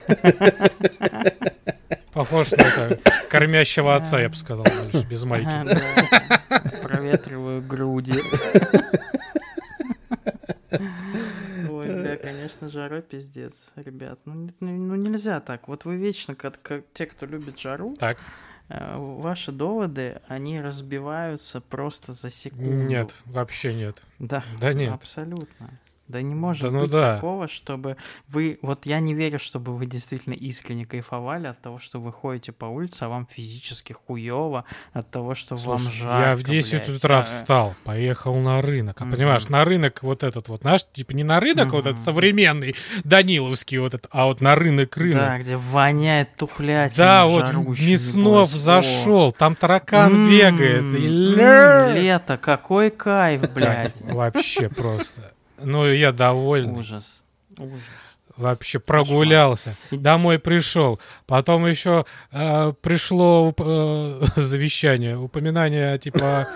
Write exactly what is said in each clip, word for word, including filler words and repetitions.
Похож на это, кормящего отца, я бы сказал, больше, без майки. Проветриваю груди. Ой, бля, конечно, жара пиздец, ребят. Ну, ну нельзя так. Вот вы вечно, как, как те, кто любит жару, так. э, ваши доводы, они разбиваются просто за секунду. Нет, вообще нет. Да, да нет. Абсолютно. Да не может да, ну быть да. такого, чтобы вы... Вот я не верю, чтобы вы действительно искренне кайфовали от того, что вы ходите по улице, а вам физически хуёво от того, что Слушай, вам жарко, я в десять блядь. утра А, встал, поехал на рынок. А Мгм. понимаешь, на рынок вот этот вот, наш, типа не на рынок вот этот Мгм. современный, даниловский вот этот, а вот на рынок-рынок. Да, где воняет тухлятина. Да, вот жарущий, Мяснов небось. зашел, там таракан М, бегает. и м, ля- Лето, какой кайф, блядь. Как Вообще просто. Ну, я довольный. Ужас. Ужас. Вообще прогулялся. И- Домой пришел. Потом еще э, пришло э, завещание, упоминание, типа,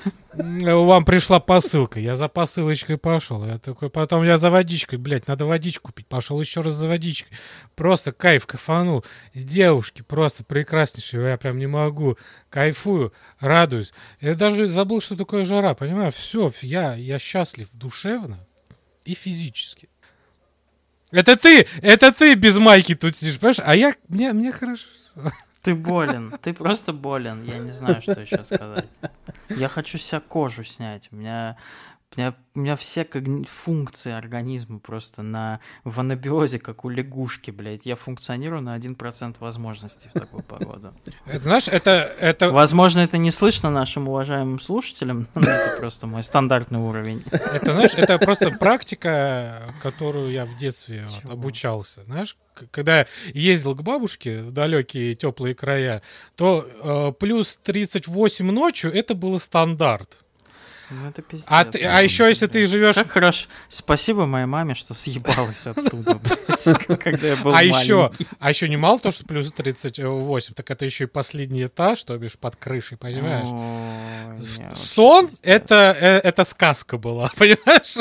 м, вам пришла посылка. Я за посылочкой пошел. Я такой, потом я за водичкой, блядь, надо водичку пить. Пошел еще раз за водичкой. Просто кайф, кайфанул. Девушки просто прекраснейшие. Я прям не могу. Кайфую, радуюсь. Я даже забыл, что такое жара. Понимаешь, все, я, я счастлив душевно и физически. Это ты, это ты без майки тут сидишь, понимаешь? А я, мне, мне хорошо. Ты болен, ты просто болен. Я не знаю, что еще сказать. Я хочу с себя кожу снять. У меня, у меня, у меня все когни- функции организма просто на в анабиозе, как у лягушки, блядь. Я функционирую на один процент возможностей в такую погоду. Это, знаешь, это, это, Возможно, это не слышно нашим уважаемым слушателям, но это просто мой стандартный уровень. это, знаешь, это просто практика, которую я в детстве вот, Чего? обучался. Знаешь, к- когда я ездил к бабушке в далекие теплые края, то э, плюс тридцать восемь ночью это было стандарт. Ну, это пиздец. А, ты- а еще если ты живешь... Как хорошо. Спасибо моей маме, что съебалась оттуда, блядь, когда я был А еще, маленький. а еще не мало то, что плюс тридцать восемь, так это еще и последний этаж, то бишь под крышей, понимаешь? Ой, С- нет, Сон пиздец. это, э, это сказка была, понимаешь?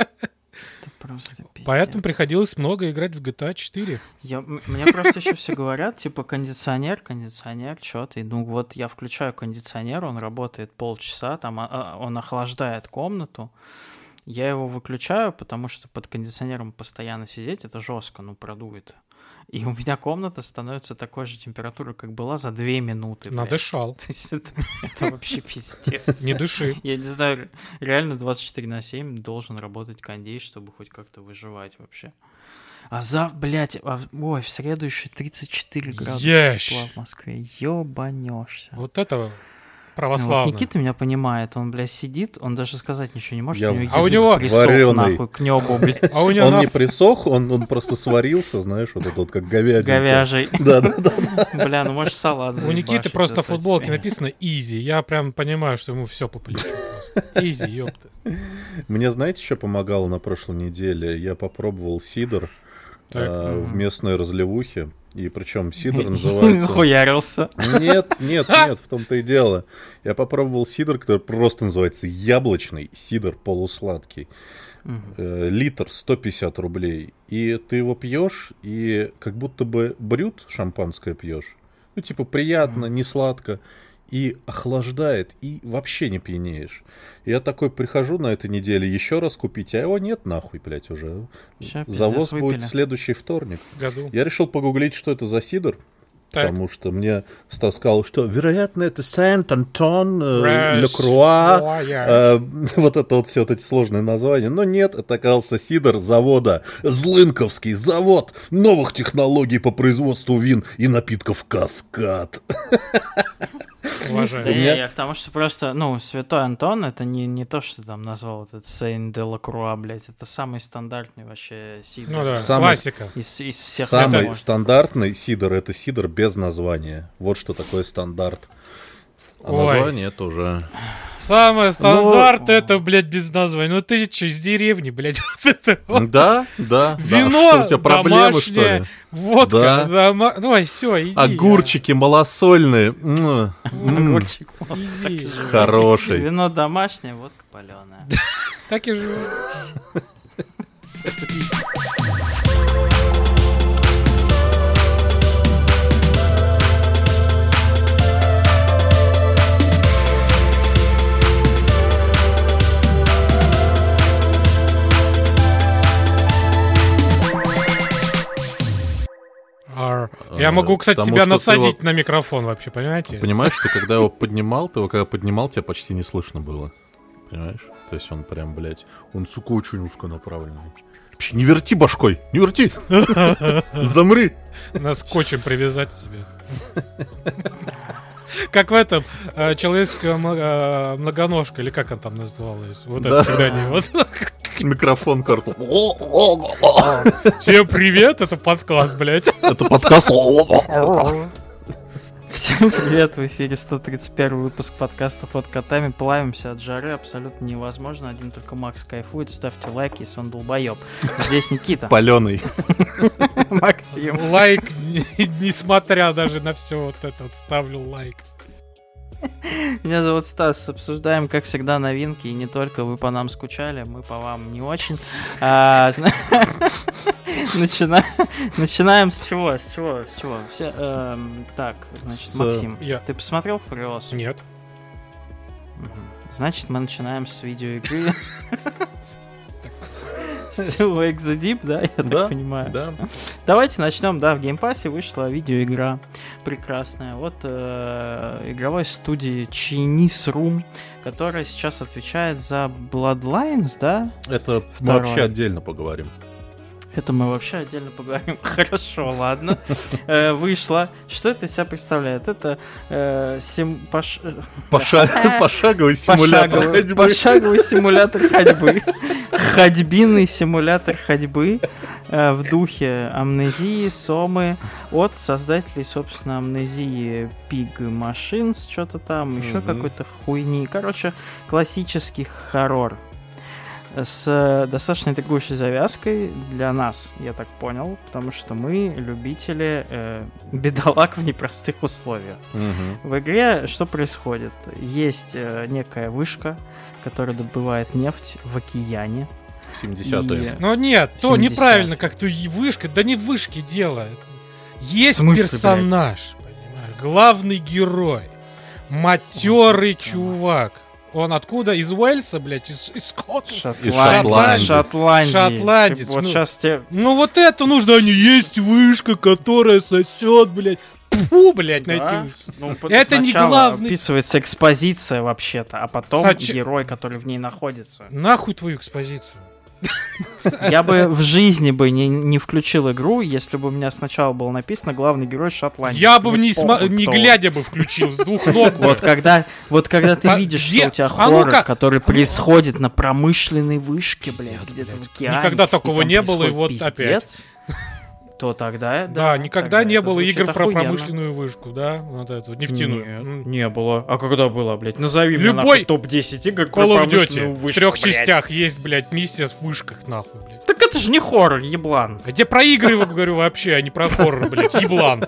Это просто пиздец. Поэтому приходилось много играть в джи ти эй четыре. Я, м- мне просто еще все говорят, типа, кондиционер, кондиционер, что ты? Ну вот я включаю кондиционер, он работает полчаса, там а- а, он охлаждает комнату. Я его выключаю, потому что под кондиционером постоянно сидеть, это жестко, ну, продует. И у меня комната становится такой же температуры, как была за две минуты. блядь. Надышал. То есть это, это вообще пиздец. Не дыши. Я не знаю, реально двадцать четыре на семь должен работать кондей, чтобы хоть как-то выживать вообще. А за, блядь, а, ой, в среду еще тридцать четыре градуса Ешь. тепла в Москве. Ёбанешься. Вот это Ну, вот православно. Никита меня понимает, он, блядь, сидит, он даже сказать ничего не может, Я у него А у язык него присох варёный. нахуй к небу, блядь, А у него Он на- не присох, он, он просто сварился, знаешь, вот это вот как говядина. говяжий. Да, да, да. Бля, ну можешь салат у Никиты заебашить просто на зато футболке тебе. написано «Изи». Я прям понимаю, что ему все по плечу просто. «Изи», ёпта. Мне, знаете, что помогало на прошлой неделе? Я попробовал сидр Так. а, в Мгм. местной разливухе. И причем сидр называется... Хуярился. Нет, нет, нет, в том-то и дело. Я попробовал сидр, который просто называется яблочный сидр полусладкий. Мгм. Э, Литр сто пятьдесят рублей. И ты его пьешь, и как будто бы брют шампанское пьешь. Ну, типа, приятно, не сладко. И охлаждает, и вообще не пьянеешь. Я такой прихожу на этой неделе еще раз купить, а его нет нахуй, блядь, уже. Ща, пиздец, Завоз выпили. будет следующий вторник. Году. Я решил погуглить, что это за сидр. Так. Потому что мне Стас сказал, что, вероятно, это Сент-Антон, э, Рэш, Лекруа, Лоя. э, вот это вот все вот эти сложные названия. Но нет, это оказался сидр завода Злынковский завод новых технологий по производству вин и напитков «Каскад». Уважаю. Да У не, меня- я к тому, что просто, ну, Святой Антон, это не, не то, что там назвал вот этот Сейн де ла Круа, блядь, это самый стандартный вообще сидр. Ну да, Самый- классика. Из, из всех Самый возможных. стандартный сидр — это сидр без названия. Вот что такое стандарт. А Ой. название это уже... Самое стандарт Ну- это, блядь, без названия. Ну ты что, из деревни, блядь? Вот это вот. Да, да. да. Вино Что, у тебя проблемы, что домашнее, ли? водка, Да. дома... Ой, все, иди. Огурчики малосольные. М, м, Огурчик. я- иди. Хороший. Вино домашнее, водка паленая. Так и живу. Ар. Я могу, кстати, Потому себя что ты насадить его- на микрофон вообще, понимаете? Понимаешь, ты когда его поднимал, ты его когда поднимал, тебя почти не слышно было. Понимаешь? То есть он прям, блядь, он, сука, очень узконаправленный. Вообще, не верти башкой, не верти! Замри! На скотчем привязать себе. Как в этом э, человеческая мо- э, многоножка, или как она там называлась? Вот Да. это, когда они вот... Микрофон карту. Всем привет, это подкаст, блядь. Это подкаст. Всем привет, в эфире сто тридцать первый выпуск подкаста «Под котами». Плавимся от жары, абсолютно невозможно. Один только Макс кайфует. Ставьте лайк, если он долбоеб. Здесь Никита. Паленый. Максим. Лайк, не- несмотря даже на все вот это, вот ставлю лайк. Меня зовут Стас. Обсуждаем, как всегда, новинки. И не только. Вы по нам скучали, мы по вам не очень. А, начина- Начинаем с чего? С чего? С чего? Все, эм, Так, значит, С- Максим, Я. ты посмотрел Фуриос? Нет. Мгм. Значит, мы начинаем с видеоигры. Still Wake the Deep, да, я Да, так понимаю. Да. Давайте начнем, да, в геймпассе вышла видеоигра прекрасная. Вот э, игровой студии Chinese Room, которая сейчас отвечает за Bloodlines, да? Это мы Второе. вообще отдельно поговорим. Это мы вообще отдельно поговорим. Хорошо, ладно. Э, Вышла. Что это из себя представляет? Это э, сим- пош- Поша- Пошаговый симулятор Пошаговый- ходьбы. Пошаговый симулятор ходьбы. Ходьбинный симулятор ходьбы э, в духе Амнезии, Сомы от создателей, собственно, Амнезии Pig Machines, что-то там, еще Мгм. какой-то хуйни. Короче, классический хоррор с э, достаточно интригующей завязкой для нас, я так понял, потому что мы любители э, бедолаг в непростых условиях. Мгм. В игре что происходит? Есть э, некая вышка, которая добывает нефть в океане. семидесятые. Ну нет, то семидесятые. неправильно, как ты и вышка, да не в вышке дело. Есть В смысле, персонаж, понимаешь, главный герой, матерый чувак. Он откуда? Из Уэльса, блядь, из, из Скотланда? Шотландии. Шотландии. Шотландец, Вот ну. сейчас тебе... Ну вот это нужно, а не есть вышка, которая сосет, блядь. Фу, блядь, найти. Да? Ну, п- Это не сначала главный. описывается экспозиция вообще-то, а потом Зачем? герой, который в ней находится. Нахуй твою экспозицию. Я бы в жизни бы не, не включил игру, если бы у меня сначала было написано главный герой Шотландии. Я бы Мне не, сма- похуй, не кто он. глядя бы включил с двух ног. бы. Вот когда, вот когда ты По- видишь, где? что у тебя А ну-ка. хоррор, который происходит на промышленной вышке, блядь, Пиздец, где-то в блядь. океане. Никогда и такого там не было, и происходит вот пиздец, то тогда, да. Да, никогда тогда не это было звучит игр про охуенно. промышленную вышку, да? Вот эту, нефтяную. Нет, М. не было. А когда было, блядь? Назови мне Любой нахуй топ десять игр про Call of промышленную Duty в вышку, трех блядь. частях есть, блядь, миссия в вышках, нахуй, блядь. Так это же не хоррор, еблан. А где про игры, я говорю, вообще, а не про хоррор, блядь, еблан.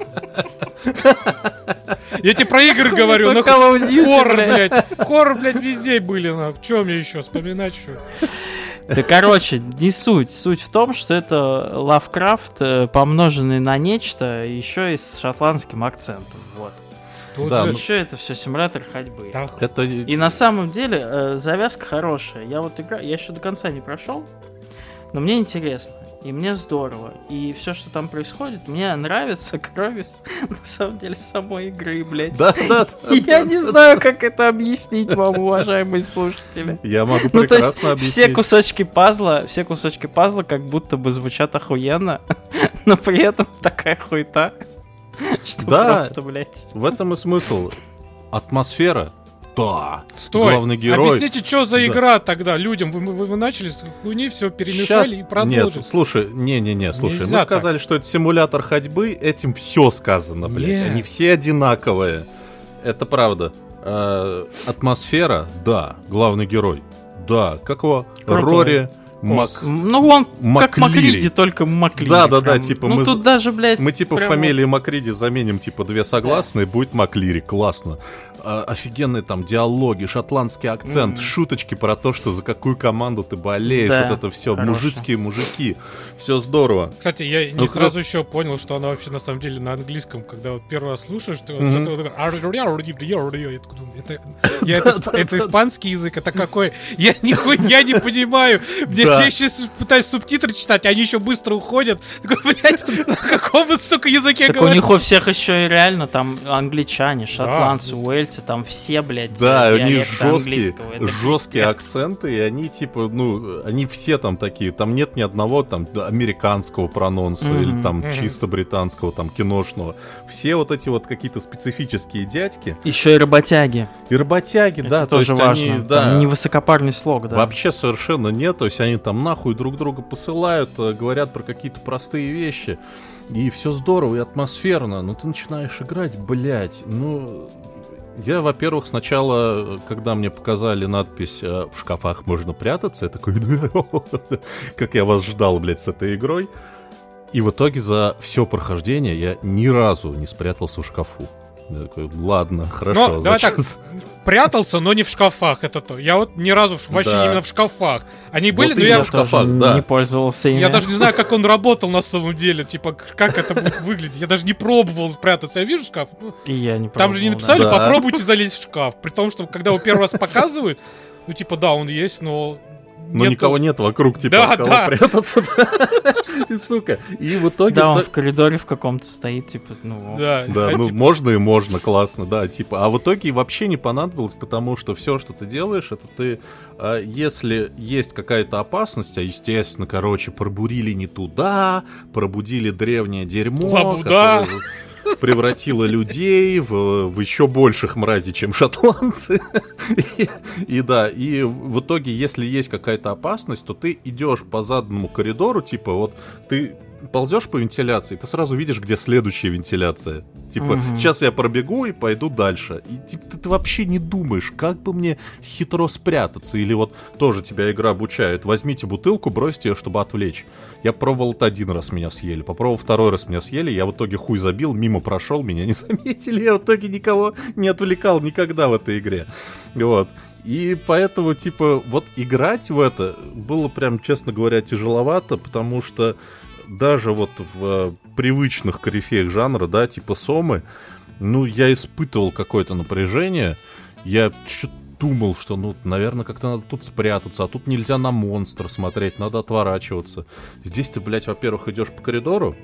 Я тебе про игры говорю, Про нахуй. Call of Duty, Хоррор, блядь. блядь. Хоррор, блядь, везде были, нахуй. Че мне еще вспоминать, что? Да, короче, не суть. Суть в том, что это Лавкрафт, э, помноженный на нечто, еще и с шотландским акцентом. Вот. Тут Да, же- ну- Еще это все симулятор ходьбы. Да, Это И на самом деле э, завязка хорошая. Я вот играю, я еще до конца не прошел, но мне интересно. И мне здорово. И все, что там происходит, мне нравится, кроме с- на самом деле самой игры, блядь. Да, да, да, И я да, не да. знаю, как это объяснить вам, уважаемые слушатели. Я могу Ну, то есть, прекрасно все объяснить. кусочки пазла, все кусочки пазла как будто бы звучат охуенно, но при этом такая хуета, что Да. просто, блядь. В этом и смысл. Атмосфера. Да. Стой, Главный герой. объясните, что за Да. игра тогда людям? Вы, вы, вы начали с хуйни, все перемешали Щас- и продолжили. Нет, слушай, не-не-не, слушай, Нельзя мы сказали, что это симулятор ходьбы, этим все сказано, блядь. Нет. Они все одинаковые. Это правда. Э, атмосфера, да. Главный герой, да. Как его? Крутой. Рори Мак... Ну, он как Маклири. Маклиди, только Маклиди. Да-да-да, прям. типа Ну, мы тут за- даже, блядь, Мы типа в прям фамилии Макриди заменим типа две согласные, будет Маклири, классно. а, офигенные там диалоги, шотландский акцент, mm-hmm. шуточки про то, что за какую команду ты болеешь, да, вот это все, хорошо. Мужицкие мужики, все здорово. Кстати, я не ну, сразу кто... еще понял, что она вообще на самом деле на английском, когда вот первый раз слушаешь, ты mm-hmm. что-то вот такой, это испанский язык, это какой? Я нихуя не понимаю, мне я сейчас пытаюсь субтитры читать, они еще быстро уходят. Такой, блядь, на каком, сука, языке так говорят? У них у всех еще и реально там англичане, шотландцы, да. уэльцы, там все, блядь, да, у них жесткие, жесткие акценты, и они типа, ну, они все там такие, там нет ни одного там американского прононса mm-hmm. или там mm-hmm. чисто британского, там киношного. Все вот эти вот какие-то специфические дядьки. Еще и работяги. И работяги, это да. тоже то есть важно. Они, да, там не высокопарный слог, да. Вообще совершенно нет, то есть они там нахуй друг друга посылают, говорят про какие-то простые вещи. И все здорово и атмосферно, но ты начинаешь играть, блять, ну... Я, во-первых, сначала, когда мне показали надпись «В шкафах можно прятаться», я такой, как я вас ждал, блядь, с этой игрой. И в итоге за все прохождение я ни разу не спрятался в шкафу. Я такой, ладно, хорошо. Но, давай так, прятался, но не в шкафах. Это то. Я вот ни разу вообще да. именно в шкафах. Они были, вот но я в шкафах, да. не пользовался ими. Я даже не знаю, как он работал на самом деле. Типа, как это будет выглядеть. Я даже не пробовал прятаться. Я вижу шкаф. Ну, и я не пробовал. Там же не написали, да. попробуйте залезть в шкаф. При том, что когда его первый раз показывают, ну типа, да, он есть, но... Но нету... никого нет вокруг, типа, да, от кого да. прятаться. И, сука, и в итоге... Да, он в коридоре в каком-то стоит, типа, ну... Да, да ну, типа... можно и можно, классно, да, типа. А в итоге вообще не понадобилось, потому что все, что ты делаешь, это ты... Если есть какая-то опасность, а, естественно, короче, пробурили не туда, пробудили древнее дерьмо... Лабуда! Превратила людей в, в еще больших мразей, чем шотландцы. и, и да, и в итоге, если есть какая-то опасность, то ты идешь по заданному коридору, типа вот ты ползешь по вентиляции, ты сразу видишь, где следующая вентиляция. Типа, угу. сейчас я пробегу и пойду дальше. И типа, ты, ты вообще не думаешь, как бы мне хитро спрятаться. Или вот тоже тебя игра обучает. Возьмите бутылку, бросьте ее, чтобы отвлечь. Я пробовал это один раз, меня съели. Попробовал второй раз, меня съели. Я в итоге хуй забил, мимо прошел, меня не заметили. Я в итоге никого не отвлекал никогда в этой игре. Вот. И поэтому, типа, вот играть в это было прям, честно говоря, тяжеловато, потому что даже вот в э, привычных корифеях жанра, да, типа Сомы, ну, я испытывал какое-то напряжение. Я что-то думал, что, ну, наверное, как-то надо тут спрятаться, а тут нельзя на монстра смотреть, надо отворачиваться. Здесь ты, блядь, во-первых, идешь по коридору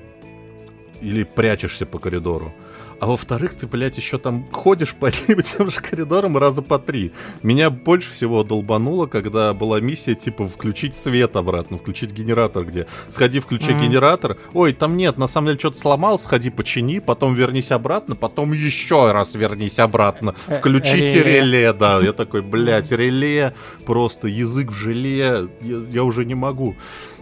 или прячешься по коридору, а во-вторых, ты, блядь, еще там ходишь по тем же коридорам раза по три. Меня больше всего долбануло, когда была миссия, типа, включить свет обратно, включить генератор, где сходи, включи mm-hmm. генератор. Ой, там нет, на самом деле что-то сломал, сходи, почини, потом вернись обратно, потом еще раз вернись обратно. Включите реле. реле, да. Я такой, блядь, реле, просто язык в желе, я, я уже не могу.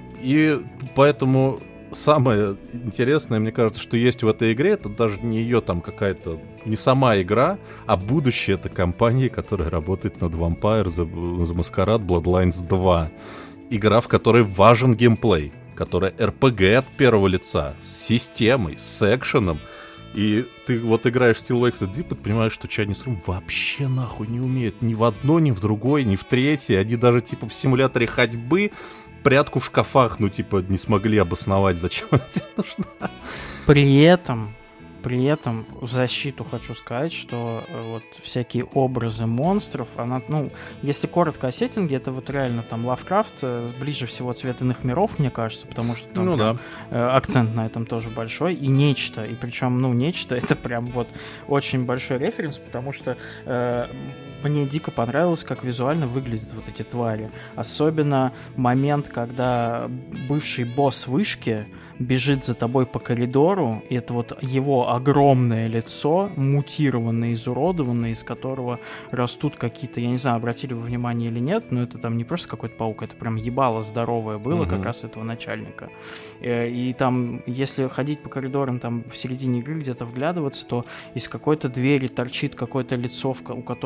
И поэтому... Самое интересное, мне кажется, что есть в этой игре, это даже не ее там какая-то, не сама игра, а будущее этой компании, которая работает над Vampire The, The Masquerade Bloodlines два. Игра, в которой важен геймплей, которая эр пи джи от первого лица, с системой, с экшеном. И ты вот играешь в Steel Wake Deep и понимаешь, что Chinese Room вообще нахуй не умеет ни в одно, ни в другое, ни в третье. Они даже типа в симуляторе ходьбы прятку в шкафах, ну, типа, не смогли обосновать, зачем это нужно. При этом, при этом в защиту хочу сказать, что вот всякие образы монстров, она, ну, если коротко о сеттинге, это вот реально там Лавкрафт, ближе всего Цвет иных миров, мне кажется, потому что там ну, прям, да. э, акцент на этом тоже большой, и нечто, и причем, ну, нечто, это прям вот очень большой референс, потому что э, мне дико понравилось, как визуально выглядят вот эти твари. Особенно момент, когда бывший босс вышки бежит за тобой по коридору, и это вот его огромное лицо, мутированное, изуродованное, из которого растут какие-то, я не знаю, обратили вы внимание или нет, но это там не просто какой-то паук, это прям ебало здоровое было, mm-hmm. как раз этого начальника. И, и там, если ходить по коридорам, там в середине игры где-то вглядываться, то из какой-то двери торчит какое-то лицо, у которого там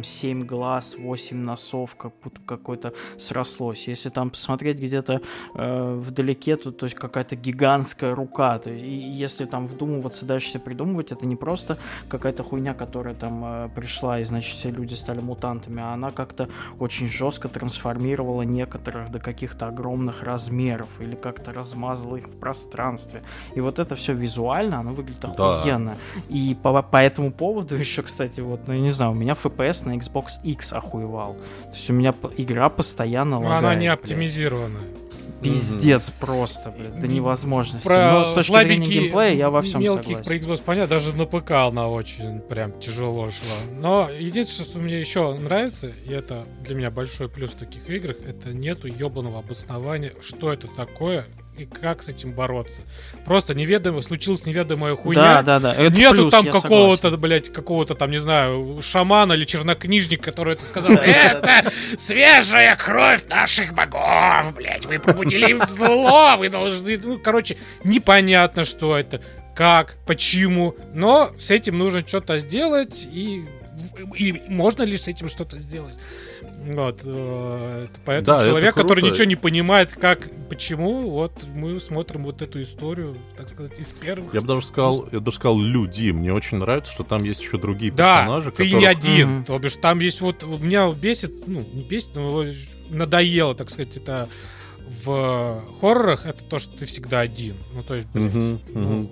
семь глаз, восемь носов, как будто какой-то срослось. Если там посмотреть где-то э, вдалеке, то, то есть какая-то гигантская рука. То есть, и если там вдумываться, дальше себе придумывать, это не просто какая-то хуйня, которая там э, пришла, и значит все люди стали мутантами, а она как-то очень жестко трансформировала некоторых до каких-то огромных размеров или как-то размазала их в пространстве. И вот это все визуально, оно выглядит охуенно. Да. И по, по этому поводу еще, кстати, вот, ну я не знаю, у меня эф пи эс на Xbox X охуевал. То есть у меня игра постоянно лагает. Но она не оптимизирована. Пиздец mm-hmm. просто, блядь, до невозможности. Про но с точки зрения геймплея я во всем мелких согласен. Про Xbox понятно, даже на ПК она очень прям тяжело шла. Но единственное, что мне еще нравится, и это для меня большой плюс в таких играх, это нету ебаного обоснования, что это такое и как с этим бороться. Просто неведомо, случилась неведомая хуйня. Да, да, да. Это нету плюс, там какого-то, согласен. блядь, какого-то там, не знаю, шамана или чернокнижника, который это сказал. Это свежая кровь наших богов, блядь. Вы пробудили зло, вы должны... Ну, короче, непонятно, что это, как, почему. Но с этим нужно что-то сделать, и, и можно ли с этим что-то сделать? Вот, э, поэтому да, человек, который ничего не понимает, как, почему, вот мы смотрим вот эту историю, так сказать, из первых. Я бы даже сказал, я бы даже сказал, люди. Мне очень нравится, что там есть еще другие да, персонажи. Ты которых... не один. Mm-hmm. То бишь, там есть вот. Меня бесит, ну, не бесит, но надоело, так сказать, это в хоррорах, это то, что ты всегда один. Ну, то есть, блядь, mm-hmm. ну,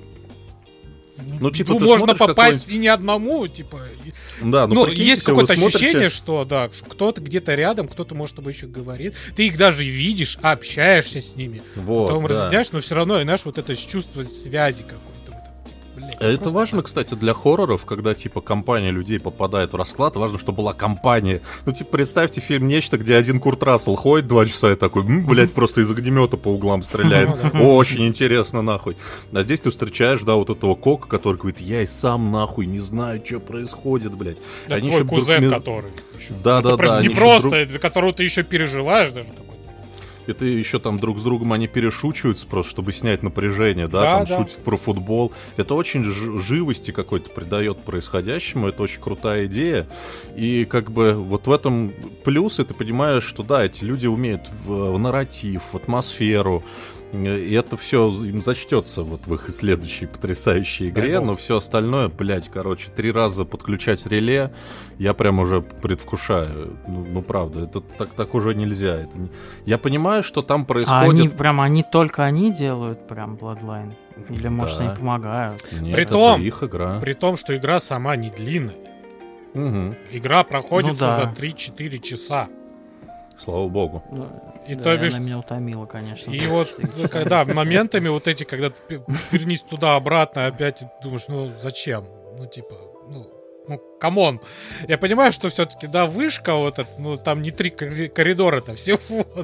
Ну, типа, ну можно попасть и не одному, типа. Да, ну, ну есть какое-то ощущение, что да, что кто-то где-то рядом, кто-то, может, с тобой еще говорит. Ты их даже видишь, общаешься с ними. Вот, потом да. разъединяешь, но все равно, знаешь, вот это чувство связи какой-то. Блин, это важно, так. Кстати, для хорроров, когда, типа, компания людей попадает в расклад, важно, чтобы была компания. Ну, типа, представьте фильм «Нечто», где один Курт Рассел ходит два часа и такой, м, блядь, просто из огнемета по углам стреляет. Очень интересно, нахуй. А здесь ты встречаешь, да, вот этого Кока, который говорит, я и сам, нахуй, не знаю, что происходит, блядь. Это твой кузен, который. Да, да, да. Не просто, для которого ты еще переживаешь даже. И ты еще там друг с другом они перешучиваются просто, чтобы снять напряжение, да, да там да. шутят про футбол. Это очень ж- живости какой-то придает происходящему, это очень крутая идея. И как бы вот в этом плюс, и ты понимаешь, что да, эти люди умеют в, в нарратив, в атмосферу, и это все им зачтется вот в их следующей потрясающей игре, да, но все остальное, блядь, короче, три раза подключать реле, я прям уже предвкушаю. Ну, ну правда, это так, так уже нельзя. Это не... Я понимаю, что там происходит... А они прям, они только они делают прям Bloodline? Или, может, да. они помогают? Нет, при том, это их игра. При том, что игра сама не длинная. Угу. Игра проходится ну, да. за три-четыре часа. Слава богу. И да, то бишь... она меня утомила, конечно. И вот, когда моментами вот эти, когда ты вернись туда-обратно, опять думаешь, ну зачем? Ну типа, ну, ну, камон. Я понимаю, что все-таки, да, вышка вот эта, ну там не три коридора-то, всего.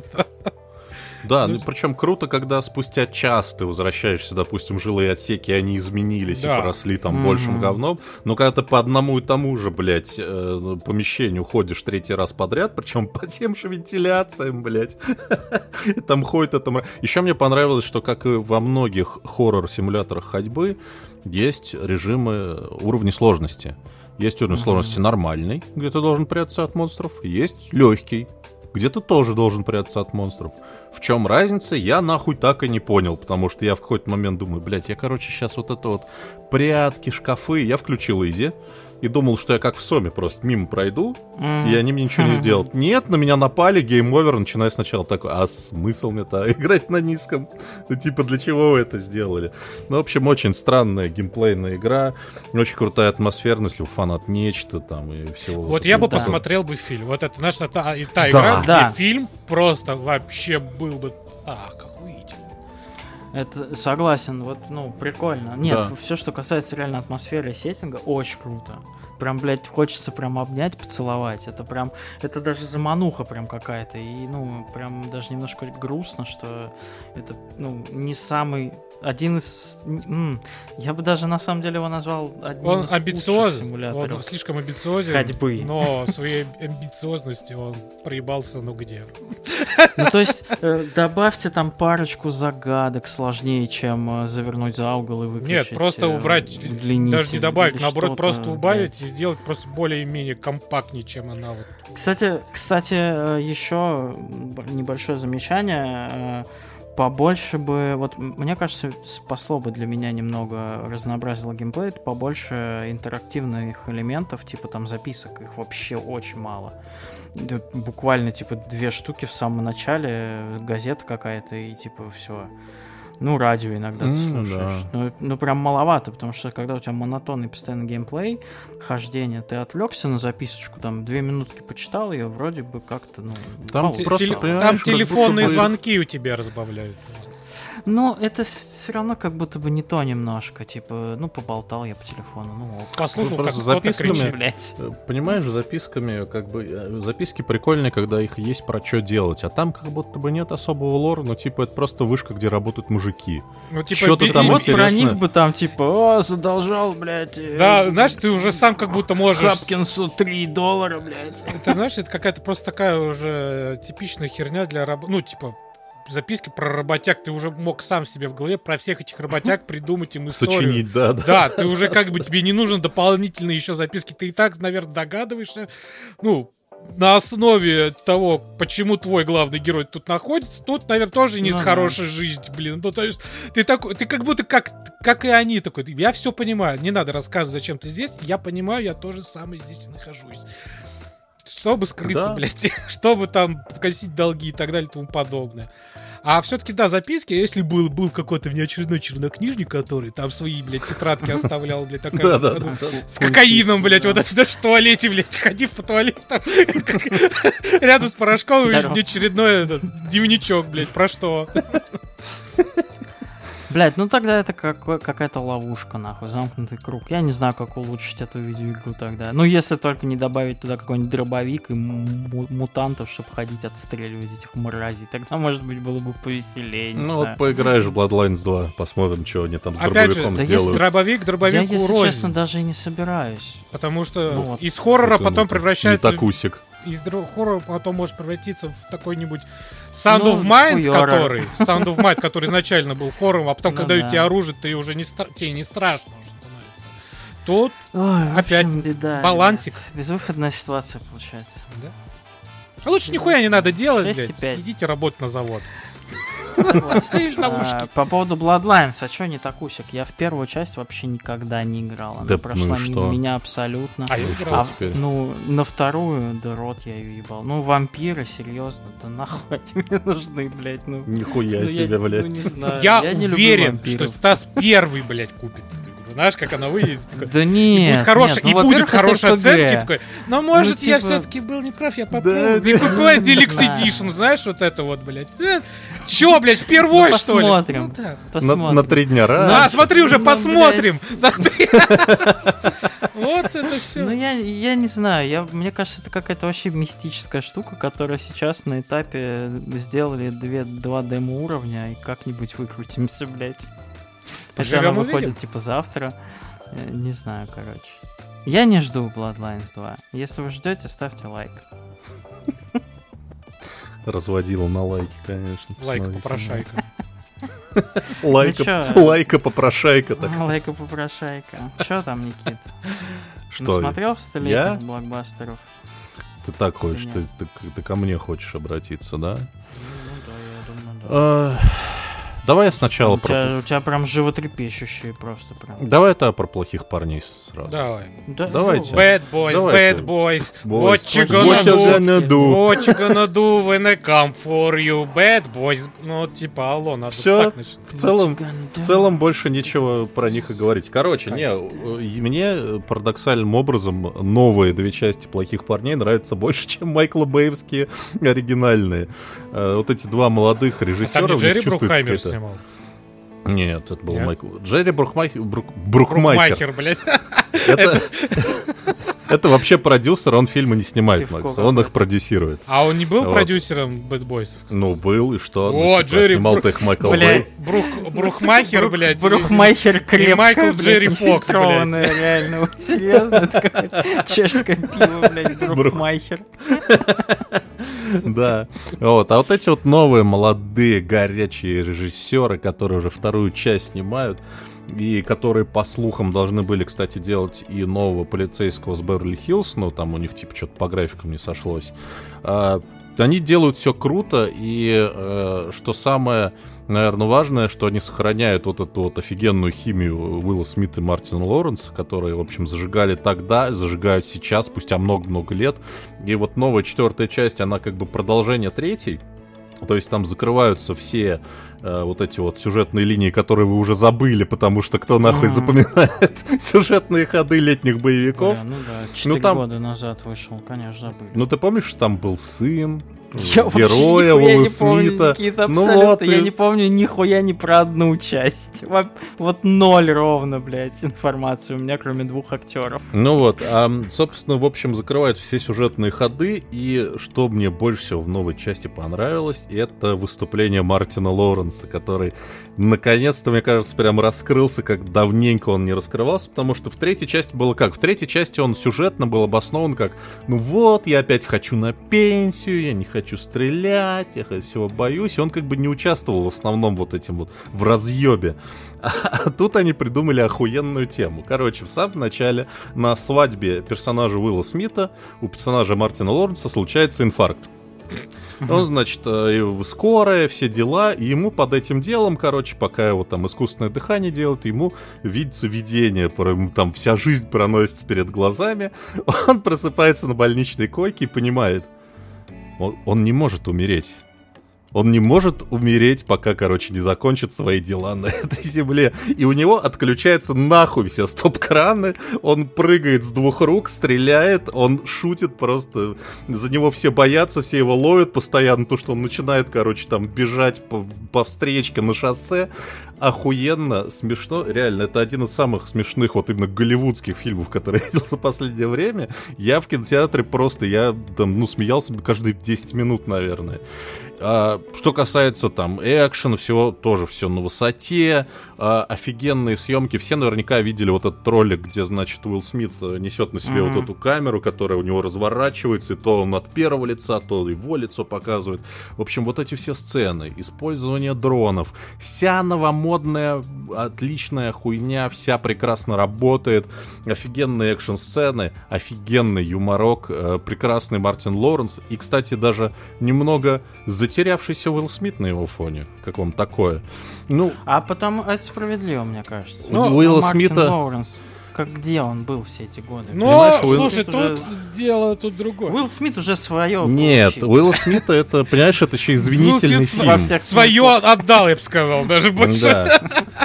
Да, ну, причем круто, когда спустя час ты возвращаешься, допустим, жилые отсеки, они изменились да. и поросли там mm-hmm. большим говном, но когда ты по одному и тому же, блядь, э, помещению ходишь третий раз подряд, причем по тем же вентиляциям, блядь, там ходит это... Еще мне понравилось, что, как и во многих хоррор-симуляторах ходьбы, есть режимы уровней сложности. Есть уровень mm-hmm. сложности нормальный, где ты должен прятаться от монстров, есть легкий, где ты тоже должен прятаться от монстров. В чем разница, я нахуй так и не понял, потому что я в какой-то момент думаю, блядь, я, короче, сейчас вот это вот прятки, шкафы, я включил изи и думал, что я как в Соме просто мимо пройду, mm. и они мне ничего не сделают. Нет, на меня напали, гейм-овер, начиная сначала такой, а смысл мне-то играть на низком? Ну, типа, для чего вы это сделали? Ну, в общем, очень странная геймплейная игра, очень крутая атмосферность, если фанат нечто там и всего. Вот я бы да. посмотрел бы фильм. Вот это наша та, та да. игра, где да. фильм просто вообще был бы так охуительно. Это согласен, вот, ну, прикольно. Нет, да. все, что касается реально атмосферы и сеттинга, очень круто. Прям, блядь, хочется прям обнять, поцеловать. Это прям, это даже замануха прям какая-то. И, ну, прям даже немножко грустно, что это, ну, не самый один из... м, Я бы даже на самом деле его назвал одним Он из амбициозен, лучших симуляторов он слишком амбициозен, ходьбы. но своей амбициозности он проебался, ну где. Ну, то есть, э, добавьте там парочку загадок сложнее, чем э, завернуть за угол и выключить. Нет, просто э, убрать, удлинитель даже не добавить, или наоборот, что-то, просто убавить блядь. и сделать просто более-менее компактнее, чем она вот. Кстати, кстати, э, еще б- небольшое замечание. э, Побольше бы, вот м- мне кажется, спасло бы для меня немного разнообразило геймплей, это побольше интерактивных элементов, типа там записок, их вообще очень мало. Да, буквально типа две штуки в самом начале, газета какая-то и типа все. Ну, радио иногда ты М, слушаешь. да. Ну, ну, прям маловато, потому что когда у тебя монотонный постоянно геймплей, хождение, ты отвлекся на записочку, там, две минутки почитал ее, вроде бы как-то, ну... Там мало Те- просто, стало. понимаешь, Там как будто телефонные бы- звонки у тебя разбавляют. Ну, это все равно как будто бы не то немножко, типа, ну, поболтал я по телефону, ну, ок. Послушал, Ну, как просто кто-то записками. кричит. Блять. Э, Понимаешь, записками, как бы, э, записки прикольные, когда их есть про что делать, а там как будто бы нет особого лора, ну, типа, это просто вышка, где работают мужики. Ну, типа, Чё ты би- там и- Вот интересно? про них бы там, типа, о, задолжал, блядь. э, Да, знаешь, ты уже сам как будто можешь... Хапкинсу три доллара, блядь. Это, знаешь, это какая-то просто такая уже типичная херня для работы. Ну, типа, записки про работяг. Ты уже мог сам себе в голове про всех этих работяг придумать им историю. Сочинить, да, да. Да, ты уже как бы, тебе не нужно дополнительные еще записки. Ты и так, наверное, догадываешься. Ну, на основе того, почему твой главный герой тут находится, тут, наверное, тоже не Ну с да. хорошей жизнью, блин. Ну, то есть, ты такой, ты как будто как, как и они такой. Я все понимаю, не надо рассказывать, зачем ты здесь. Я понимаю, я тоже сам здесь и нахожусь. Чтобы скрыться, Да. блядь, чтобы там погасить долги и так далее и тому подобное. А все-таки, да, записки, если был, был какой-то внеочередной чернокнижник, который там свои, блядь, тетрадки оставлял, блядь, такая, Да, да, ну, да. с кокаином, блядь, вот это даже в туалете, блядь, ходи по туалету, как- рядом с порошком Здорово. внеочередной этот дневничок, блядь, про что? Блять, ну тогда это какой- какая-то ловушка, нахуй, замкнутый круг. Я не знаю, как улучшить эту видеоигру тогда. Ну, если только не добавить туда какой-нибудь дробовик и му- мутантов, чтобы ходить отстреливать этих мразей. Тогда, может быть, было бы повеселее, не Ну, знаю. вот поиграешь в Bloodlines два, посмотрим, что они там с Опять же, дробовиком да сделают. если- Дробовик Я, дробовику если рознь, честно, даже и не собираюсь. потому что Ну вот. из хоррора Это потом не- превращается... Не такусик. Из дро- хоррора потом может превратиться в такой-нибудь Sound Ну, of Mind, хуёра. который... Sound of Mind, который изначально был хоррором, а потом, Ну когда да. у тебя оружие, ты уже не, стра- тебе не страшно уже становится. Тут Ой, в Опять общем, беда. балансик. ребят. Безвыходная ситуация получается. А лучше нихуя не надо делать, шесть и блядь. пять. Идите работать на завод. Вот. Или на ушки. А, По поводу Bloodlines, а чё не такусик? Я в первую часть вообще никогда не играл. Она Да прошла ну и мимо что? меня абсолютно. А я Ну и играл. А, что теперь? ну, на вторую, да рот я ее ебал. Ну, вампиры, серьезно, да нахуй они мне нужны, блядь, ну. Нихуя ну, себе, я, блядь. ну, не знаю. Я не люблю уверен, что вампиров. Стас первый, блядь, купит эту игру. Знаешь, как она выйдет? такой, Да И нет, будет хорошая, нет, ну, и будет во-первых, это хорошие эр пи джи. оценки. Такой, но может я типа- все-таки был неправ, я попробую. Да, И купил Deluxe Да. Edition, знаешь, вот это вот, блядь. Э, Чё, блядь, впервой, Ну, что ли? посмотрим. Ну, да. На, Посмотрим. на три дня А, раз. смотри, уже Ну, посмотрим. Смотри. Вот это все. Ну, я, я не знаю, я, мне кажется, это какая-то вообще мистическая штука, которая сейчас на этапе сделали две, два демо-уровня и как-нибудь выкрутимся, блядь. Хотя она Поживем, выходит, увидим. типа, завтра. Э, Не знаю, короче. Я не жду Bloodlines два. Если вы ждете, ставьте лайк. Разводила на лайки, конечно. Лайк посмотрите. попрошайка. Лайка, Ну чё? лайка попрошайка. Так. Лайка попрошайка. Чё там, Никит? Что? Насмотрелся ты я? летних блокбастеров? Ты так хочешь, Нет. ты, ты, ты ко мне хочешь обратиться, да? Ну да, я думаю, да. А, Давай я сначала У про... тебя, у тебя прям животрепещущие просто прям. Давай это про плохих парней сразу. Давай. Да, Давайте. ну, Bad boys, Давайте. bad boys. Boys. What you What gonna What you do? gonna do? What you gonna do when I come for you? Bad boys. Ну, типа, алло, надо Всё. так начать. В целом, What you gonna в do? целом больше ничего про них и говорить. Короче, не, э, и мне парадоксальным образом новые две части плохих парней нравятся больше, чем Майкла Бэевские оригинальные. Э, Вот эти два молодых А там режиссера, не у них Джерри чувствуется Брукхаймер какая-то- снимал? Нет, это был Нет? Майкл. Джерри Брухмайхер. Брук... Брукмайхер. Брукмайхер, блядь. Это... Это вообще продюсер, он фильмы не снимает, Пивко Макс, он их продюсирует. А он не был Вот. продюсером Бэд Бойсов? Ну, был, и что? О, Ну, типа, Джерри снимал-то их Майкл Блядь. Бэй. Брух, Брухмахер, Брух- блядь. Брухмахер крепкая, Майкл блядь, Джерри Фокс, блядь. инфильтрованная, реально. Серьезно, это какое-то чешское пиво, блядь, Брухмахер. Да. Вот. А вот эти вот новые молодые горячие режиссеры, которые уже вторую часть снимают, и которые, по слухам, должны были, кстати, делать и нового полицейского с Беверли-Хиллз, но там у них типа что-то по графикам не сошлось. А, они делают все круто, и э, что самое, наверное, важное, что они сохраняют вот эту вот офигенную химию Уилла Смита и Мартина Лоуренса, которые, в общем, зажигали тогда, зажигают сейчас, спустя много-много лет. И вот новая четвертая часть, она как бы продолжение третьей. То есть там закрываются все э, вот эти вот сюжетные линии, которые вы уже забыли, потому что кто нахуй Мгм. запоминает сюжетные ходы летних боевиков. Бля, ну да, четыре там- года назад вышел, конечно, забыли. Ну ты помнишь, что там был сын Я вообще героя нихуя Уилла не помню, Смита? Никита, Ну абсолютно. вот, Я и- не помню нихуя ни про одну часть. Во- Вот ноль ровно, блядь, информации у меня, кроме двух актеров. Ну вот, а, собственно, в общем, закрывают все сюжетные ходы, и что мне больше всего в новой части понравилось, это выступление Мартина Лоуренса, который, наконец-то, мне кажется, прям раскрылся, как давненько он не раскрывался, потому что в третьей части было как? В третьей части он сюжетно был обоснован как, ну вот, я опять хочу на пенсию, я не хочу стрелять, я всего боюсь, и он как бы не участвовал в основном вот этим вот в разъебе. А тут они придумали охуенную тему. Короче, в самом начале на свадьбе персонажа Уилла Смита у персонажа Мартина Лоуренса случается инфаркт. Он, значит, э, скорая, все дела, и ему под этим делом, короче, пока его там искусственное дыхание делают, ему видится видение, про- ему там вся жизнь проносится перед глазами, он просыпается на больничной койке и понимает, он, он не может умереть. Он не может умереть, пока, короче, не закончит свои дела на этой земле. И у него отключаются нахуй все стоп-краны. Он прыгает с двух рук, стреляет, он шутит просто. За него все боятся, все его ловят постоянно, то, что он начинает, короче, там бежать по, по встречке на шоссе. Охуенно, смешно. Реально, это один из самых смешных вот именно голливудских фильмов, которые я видел за последнее время. Я в кинотеатре просто, я там, ну, смеялся каждые десять минут, наверное. А, что касается там экшена, всего тоже все на высоте, а, офигенные съемки. Все наверняка видели вот этот ролик, где, значит, Уилл Смит несет на себе Мгм. вот эту камеру, которая у него разворачивается, и то он от первого лица, то его лицо показывает. В общем, вот эти все сцены, использование дронов, вся новомодная, отличная хуйня, вся прекрасно работает, офигенные экшн-сцены, офигенный юморок, э, прекрасный Мартин Лоуренс, и, кстати, даже немного затерявшийся Уилл Смит на его фоне. Как вам такое? Ну, А потому это справедливо, мне кажется. Ну, Ну, Уилла Мартин Смита- Лоуренс, как где он был все эти годы? Но, Понимаешь, Уилл слушай, Смит уже- тут дело тут другое. Уилл Смит уже свое нет, получил. Уилла Смита, это, понимаешь, это еще извинительный Уилл Смит фильм. во всех Свое смыслах. отдал, я бы сказал, даже больше. Да.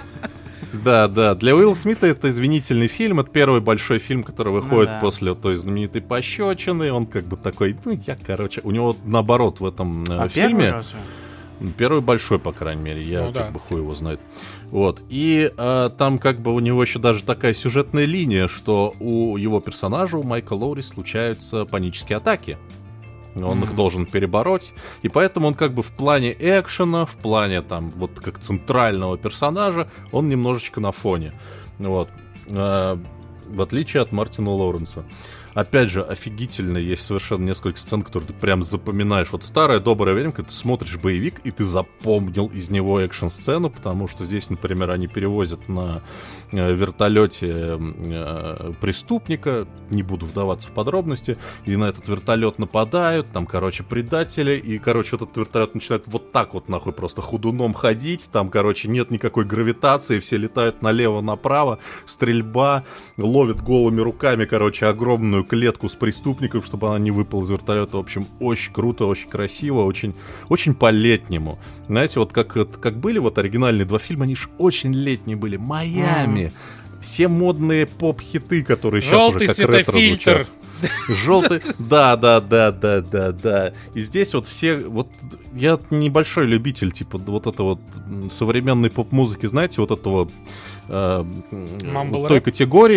Да, да. Для Уилла Смита это извинительный фильм. Это первый большой фильм, который выходит Ну да. после той знаменитой пощечины. Он как бы такой, ну, я, короче, у него наоборот в этом э, А фильме. первый разве? Первый большой, по крайней мере, я Ну как да. бы хуй его знает. Вот. И э, там как бы у него еще даже такая сюжетная линия, что у его персонажа, у Майка Лоури, случаются панические атаки. Он их должен перебороть. И поэтому он как бы в плане экшена, в плане там вот как центрального персонажа, он немножечко на фоне. Вот. Э, в отличие от Мартина Лоуренса. Опять же, офигительно, есть совершенно несколько сцен, которые ты прям запоминаешь. Вот старое доброе время, когда ты смотришь боевик, и ты запомнил из него экшн-сцену, потому что здесь, например, они перевозят на э, вертолете э, преступника, не буду вдаваться в подробности, и на этот вертолет нападают, там, короче, предатели, и, короче, этот вертолет начинает вот так вот, нахуй, просто ходуном ходить, там, короче, нет никакой гравитации, все летают налево-направо, стрельба, ловят голыми руками, короче, огромную клетку с преступником, чтобы она не выпала из вертолета. В общем, очень круто, очень красиво, очень, очень по-летнему. Знаете, вот как, как были вот оригинальные два фильма, они же очень летние были. Майами. Все модные поп-хиты, которые сейчас Желтый уже как ретро светофильтр. звучат. Желтый, да, да, да, да, да, да. И здесь вот все, вот я небольшой любитель, типа вот это вот современной поп-музыки, знаете, вот этого э, Mumble вот той rap? категории.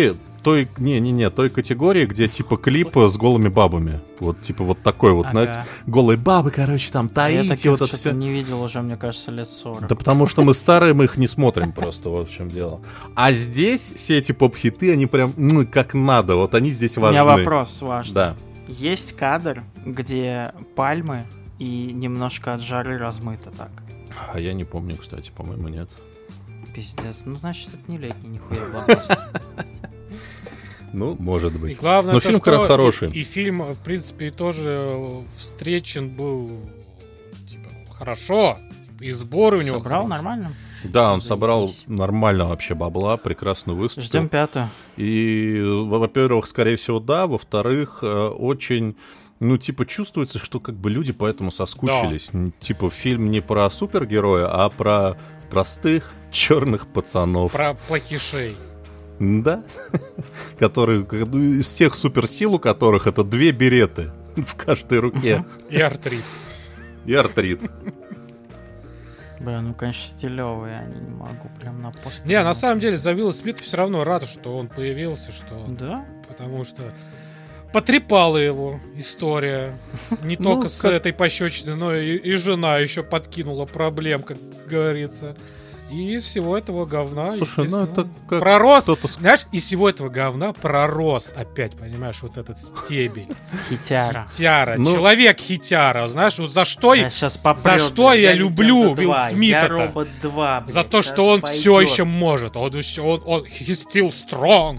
той, не-не-не, той категории, где типа клип с голыми бабами. Вот типа вот такой вот, Ага. знаете, голые бабы, короче, там Я Таити, таких вот это что-то все. не видел уже, мне кажется, лет сорок. Да потому что мы старые, мы их не смотрим просто, вот в чем дело. А здесь все эти поп-хиты, они прям, ну, как надо, вот они здесь У важны. меня вопрос важный. Да. Есть кадр, где пальмы и немножко от жары размыто так. А я не помню, кстати, по-моему, нет. Пиздец. Ну, значит, это не летний, нихуя блокбастер. Ну, может И быть. главное, Но то, фильм что хороший. И, и фильм, в принципе, тоже встречен был типа, хорошо. И сборы у него Собрал хорошие. нормально? Да, он собрал Заебись. нормально вообще бабла, прекрасно выступил. Ждем пятую. И, во-первых, скорее всего, да. Во-вторых, э, очень, ну, типа, чувствуется, что как бы люди поэтому соскучились. Н- Типа, фильм не про супергероя, а про простых черных пацанов. Про плохишей. Да. Которые, как- ну, из всех суперсил, у которых это две береты в каждой руке. И артрит. И артрит. Бля, ну, конечно, стилевые, они не могу прям на пост. Не, на самом деле, за Уилла Смита все равно рад, что он появился, что он- Да? потому что потрепала его история. Не Ну, только с как- этой пощечиной, но и, и жена еще подкинула проблем, как говорится. И из всего этого говна, Слушай, ну естественно, это как пророс. кто-то с- Знаешь, из всего этого говна пророс опять, понимаешь, вот этот стебель. Хитяра. Хитяра. Ну- Человек хитяра. Знаешь, вот за что... Я сейчас попрёт, за что блядь. я Легенда люблю Уилла два, Смита-то? Я робот два, блядь, За то, щас что он пойдёт. все еще может. Он еще, он, он, he's still strong.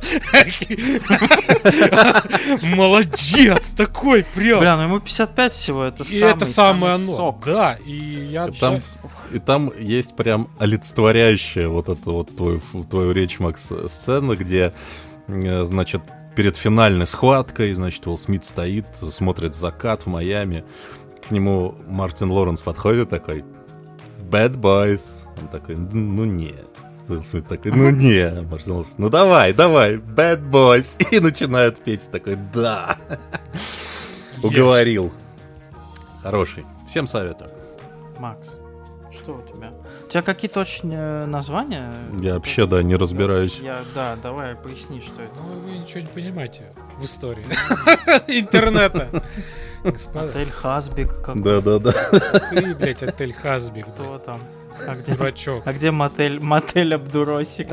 Молодец, такой прям. Бля, ну ему пятьдесят пять всего, это И самый, это самое самый оно. сок. Да, и я... Там, и там есть прям олицетворяющая вот эту вот твою, твою речь, Макс, сцена, где, э, значит, перед финальной схваткой, значит, Уилл Смит стоит, смотрит закат в Майами. К нему Мартин Лоренс подходит такой: Bad boys. Он такой: ну нет. Уилл Смит такой: ну не. Мартин Лоренс: ну давай, давай, Bad boys. И начинают петь. Такой: да. Уговорил. Хороший. Всем советую. Макс, что у тебя? У тебя какие-то очень э, названия? Я вообще, да, не разбираюсь. Я, да, давай поясни, что это. Ну, вы ничего не понимаете в истории интернета. Господа, Отель Хасбик какой-то. Да-да-да. ты, блядь, отель Хасбик, Кто там? А где, дурачок. а где мотель, мотель Абдуросик?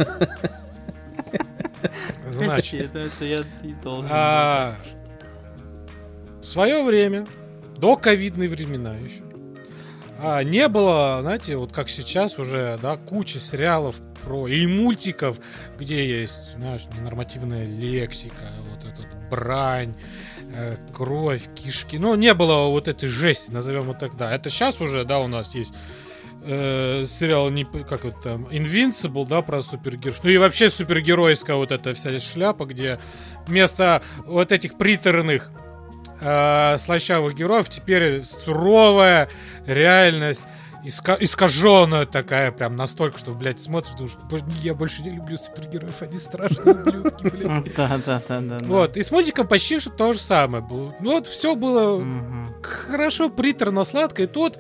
Значит, Это, это я и должен. а, в свое время, до ковидные времена еще, а, не было, знаете, вот как сейчас уже, да, куча сериалов про и мультиков, где есть, знаешь, ненормативная лексика, вот эта вот брань, э, кровь, кишки. Ну, не было вот этой жести, назовем это так, да. Это сейчас уже, да, у нас есть э, сериал, не, п- как это там, Invincible, да, про супергероев. Ну и вообще супергеройская вот эта вся шляпа, где вместо вот этих приторных э, слащавых героев теперь суровая реальность, иска- искаженная такая, прям настолько, что, блядь, смотришь, думаешь: «Боже, я больше не люблю супергероев, они страшные ублюдки, блядь». Да, да, да, да. Вот, и с мультиком почти что то же самое было. Ну вот все было хорошо, приторно, сладко. И тут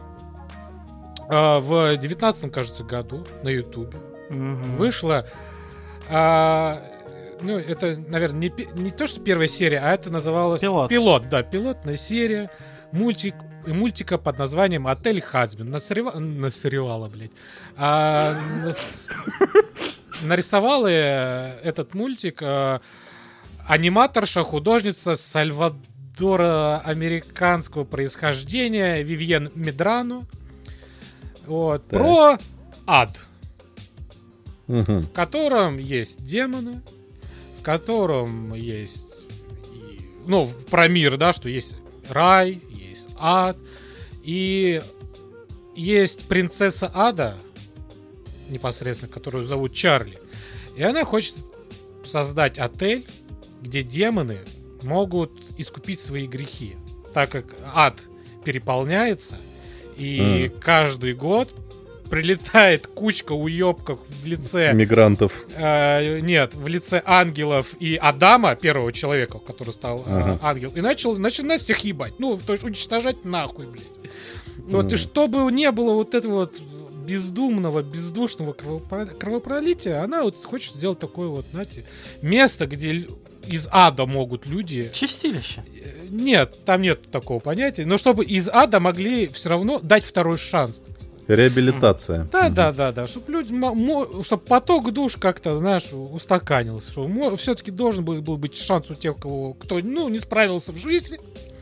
а, в девятнадцатом, кажется, году на Ютубе вышла, а, ну это, наверное, не, пе- не то, что первая серия, а это называлось Пилот. Пилот, да, пилотная серия, мультик, мультика под названием «Отель Хазбин». Насорева... Насоревала, блядь. А, нас- нарисовала э, этот мультик э, аниматорша, художница Сальвадора американского происхождения Вивьен Медрано. Вот. Так. Про ад, Мгм. в котором есть демоны, в котором есть и- ну, в- про мир, да, что есть рай, есть ад, и есть принцесса ада, непосредственно, которую зовут Чарли, и она хочет создать отель, где демоны могут искупить свои грехи, так как ад переполняется, и Мгм. каждый год прилетает кучка уёбков в лице Мигрантов. Э, нет, в лице ангелов и Адама, первого человека, который стал э, Ага. ангел, и начал начинать всех ебать. Ну, то есть уничтожать нахуй, блядь. Вот, и Мгм. чтобы не было вот этого вот бездумного, бездушного кровопролития, она вот хочет сделать такое вот, знаете, место, где из ада могут люди... Чистилище. Нет, там нет такого понятия. Но чтобы из ада могли все равно дать второй шанс. Реабилитация. Да, угу. да, да, да. Чтобы люди, чтобы поток душ как-то, знаешь, устаканился. Что все-таки должен был, был быть шанс у тех, кого, кто, ну, не справился в жизни.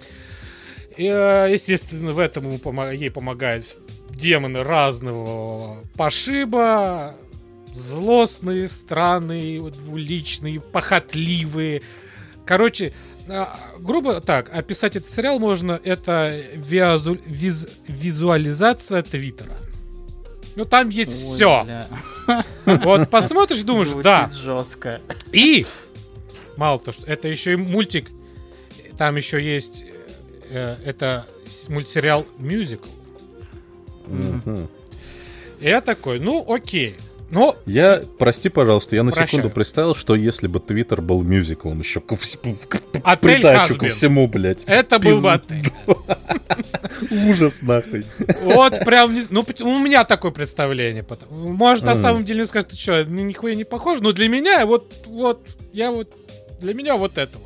И, естественно, в этом ей помогают демоны разного пошиба. Злостные, странные, двуличные, похотливые. Короче, грубо так, описать этот сериал можно, это визу, виз, визуализация Твиттера. Ну, там есть Ой, все. Бля. Вот посмотришь, думаешь, Звучит да. жестко. И, мало того, что это еще и мультик, там еще есть, э, это мультсериал мюзикл. Mm-hmm. И я такой, ну, окей. Но... Я, прости, пожалуйста, я на Прощаю. секунду представил, что если бы Твиттер был мюзиклом, еще ко всему, Отель придачу Хазбин. ко всему, блядь. Это Пиз... был бы отель. Ужас, нахуй. Вот прям, ну, у меня такое представление. Может, на самом деле, скажет, ты что, нихуя не похож, но для меня вот, вот, я вот, для меня вот это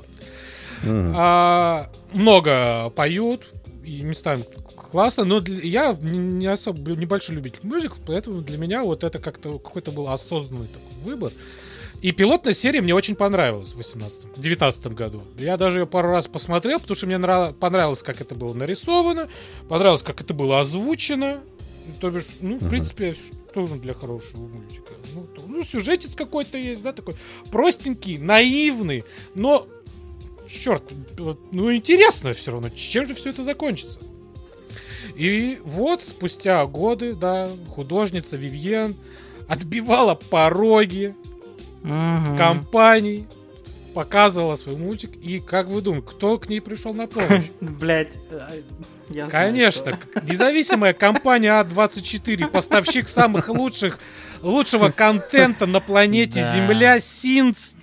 вот. Много поют, и местами классно, но для, я не особо небольшой любитель мюзикла, поэтому для меня вот это как-то какой-то был осознанный такой выбор. И пилотная серия мне очень понравилась в восемнадцатом, девятнадцатом году. Я даже ее пару раз посмотрел, потому что мне нрав... понравилось, как это было нарисовано, понравилось, как это было озвучено. То бишь, ну, в принципе, тоже для хорошего мультика. Ну, то, ну, сюжетец какой-то есть, да, такой простенький, наивный, но, черт, ну, интересно все равно, чем же все это закончится. И вот спустя годы, да, художница Вивьен отбивала пороги угу. компаний, показывала свой мультик. И как вы думаете, кто к ней пришел на помощь? Блять, я Конечно, независимая компания А двадцать четыре, поставщик самых лучших лучшего контента на планете да. Земля, Синс.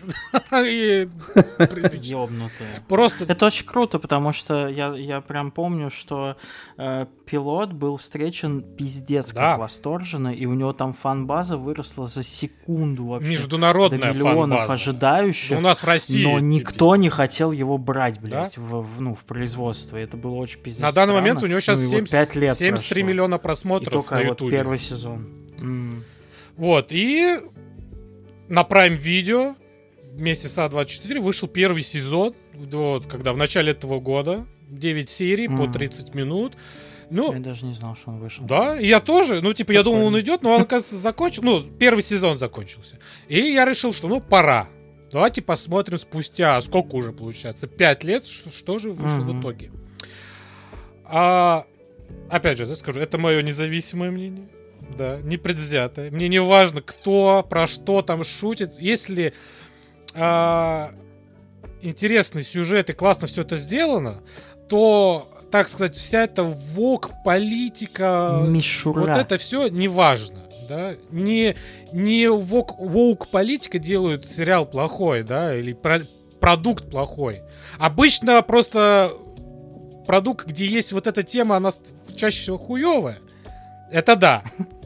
Ёбнутые. Просто... Это очень круто, потому что я, я прям помню, что э, пилот был встречен пиздец как да. восторженно, и у него там фан-база выросла за секунду вообще. Международная до миллионов фан-база. ожидающих. Да у нас в России. Но никто не хотел его брать, блядь, да? в, в, ну, в производство. Это было очень пиздец. На данный странно. момент у него сейчас ну, семьдесят три миллиона просмотров на Ютубе. Вот первый сезон. Mm. Вот, и на Prime Video вместе с А двадцать четыре вышел первый сезон, вот, когда в начале этого года, девять серий mm. по тридцать минут. Ну, я даже не знал, что он вышел. Да, и я тоже, ну, типа, Прикольно. Я думал, он идет, но он, оказывается, закончил, ну, первый сезон закончился. И я решил, что, ну, пора. Давайте посмотрим спустя, сколько уже получается, пять лет, что, что же вышло mm-hmm. в итоге. А, опять же, я скажу, это мое независимое мнение. Да, непредвзятое. Мне не важно, кто, про что там шутит. Если а, интересный сюжет и классно все это сделано, то, так сказать, вся эта вок, политика, Мишура. Вот это все не важно. Да? Не, не вок, вок политика делают сериал плохой, да, или про, продукт плохой. Обычно просто продукт, где есть вот эта тема, она чаще всего хуевая. Это да.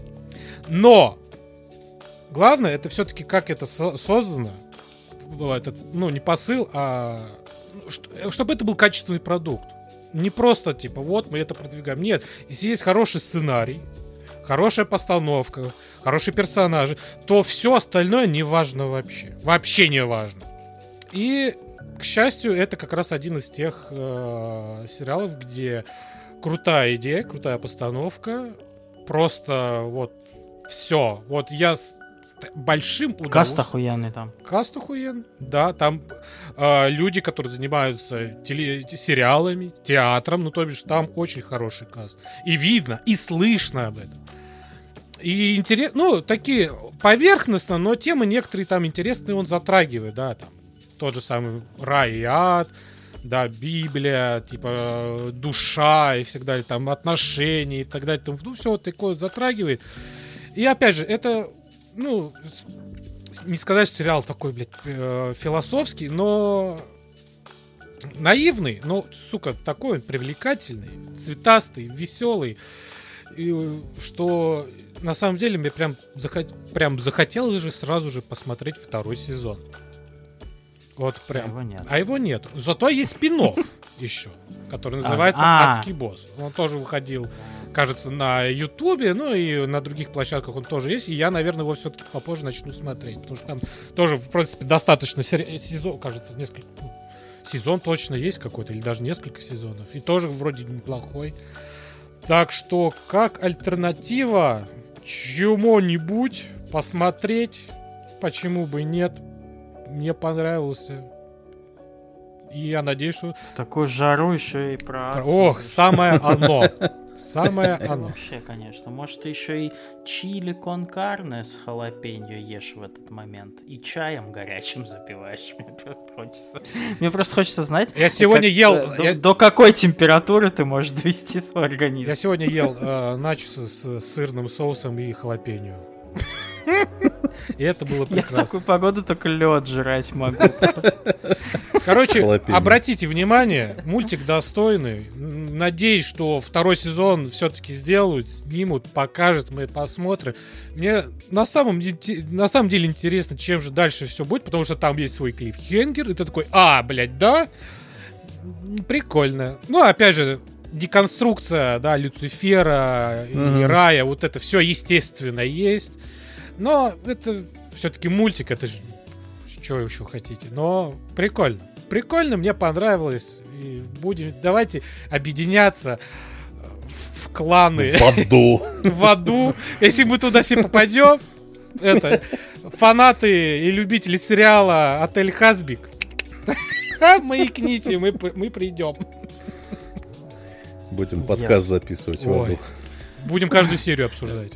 Но главное, это все-таки как это со- создано. Это, ну, не посыл, а что, чтобы это был качественный продукт. Не просто, типа, вот мы это продвигаем. Нет, если есть хороший сценарий, хорошая постановка, хорошие персонажи, то все остальное не важно вообще. Вообще не важно. И, к счастью, это как раз один из тех э, сериалов, где крутая идея, крутая постановка. Просто вот все. Вот я с большим удовольствием... Каст охуенный там. Каст охуенный, да. Там э, люди, которые занимаются теле- сериалами, театром, ну, то бишь, там очень хороший каст. И видно, и слышно об этом. И интересно, ну, такие поверхностно, но темы некоторые там интересные он затрагивает, да, там. Тот же самый рай и ад, да, Библия, типа, душа и всегда там отношения и так далее. Ну, все вот такое затрагивает. И опять же, это, ну, не сказать, что сериал такой, блядь, философский, но наивный, но, сука, такой он привлекательный, цветастый, веселый. И, что, на самом деле мне прям, захот... прям захотелось же сразу же посмотреть второй сезон. Вот прям. А его нет. А его нет. Зато есть спин-офф еще, который называется А. «Адский босс». Он тоже выходил, кажется, на Ютубе, ну и на других площадках он тоже есть. И я, наверное, его все-таки попозже начну смотреть. Потому что там тоже, в принципе, достаточно сери- сезон, кажется, несколько... Сезон точно есть какой-то, или даже несколько сезонов. И тоже вроде неплохой. Так что, как альтернатива чему-нибудь посмотреть, почему бы и нет, мне понравился. И я надеюсь, что... В такую жару еще и про... Ох, самое оно. Самое Это оно. вообще, конечно. Может, ты еще и чили кон карне с халапеньо ешь в этот момент. И чаем горячим запиваешь. Мне просто хочется... Мне просто хочется знать... Я сегодня как, ел... До, я... до какой температуры ты можешь довести свой организм. Я сегодня ел э, начосы с сырным соусом и халапеньо. И это было Я в прекрасно. такую погоду только лед жрать могу. Короче, Халапеньо. обратите внимание, мультик достойный. М, Надеюсь, что второй сезон все-таки сделают, снимут, покажут, мы посмотрим. Мне на самом, де- на самом деле интересно, чем же дальше все будет, потому что там есть свой клиффхенгер, и ты такой, а, блядь, да? М, Прикольно. Ну, опять же, деконструкция, да, Люцифера и Мгм. рая, вот это все, естественно, есть. Но это все-таки мультик, это же что еще хотите. Но прикольно. Прикольно, мне понравилось. И будем, давайте объединяться в кланы В аду. в аду. Если мы туда все попадем, это фанаты и любители сериала «Отель Хазбик», маякните, мы, мы придем. Будем Yes. подкаст записывать в Ой. аду. Будем каждую серию обсуждать.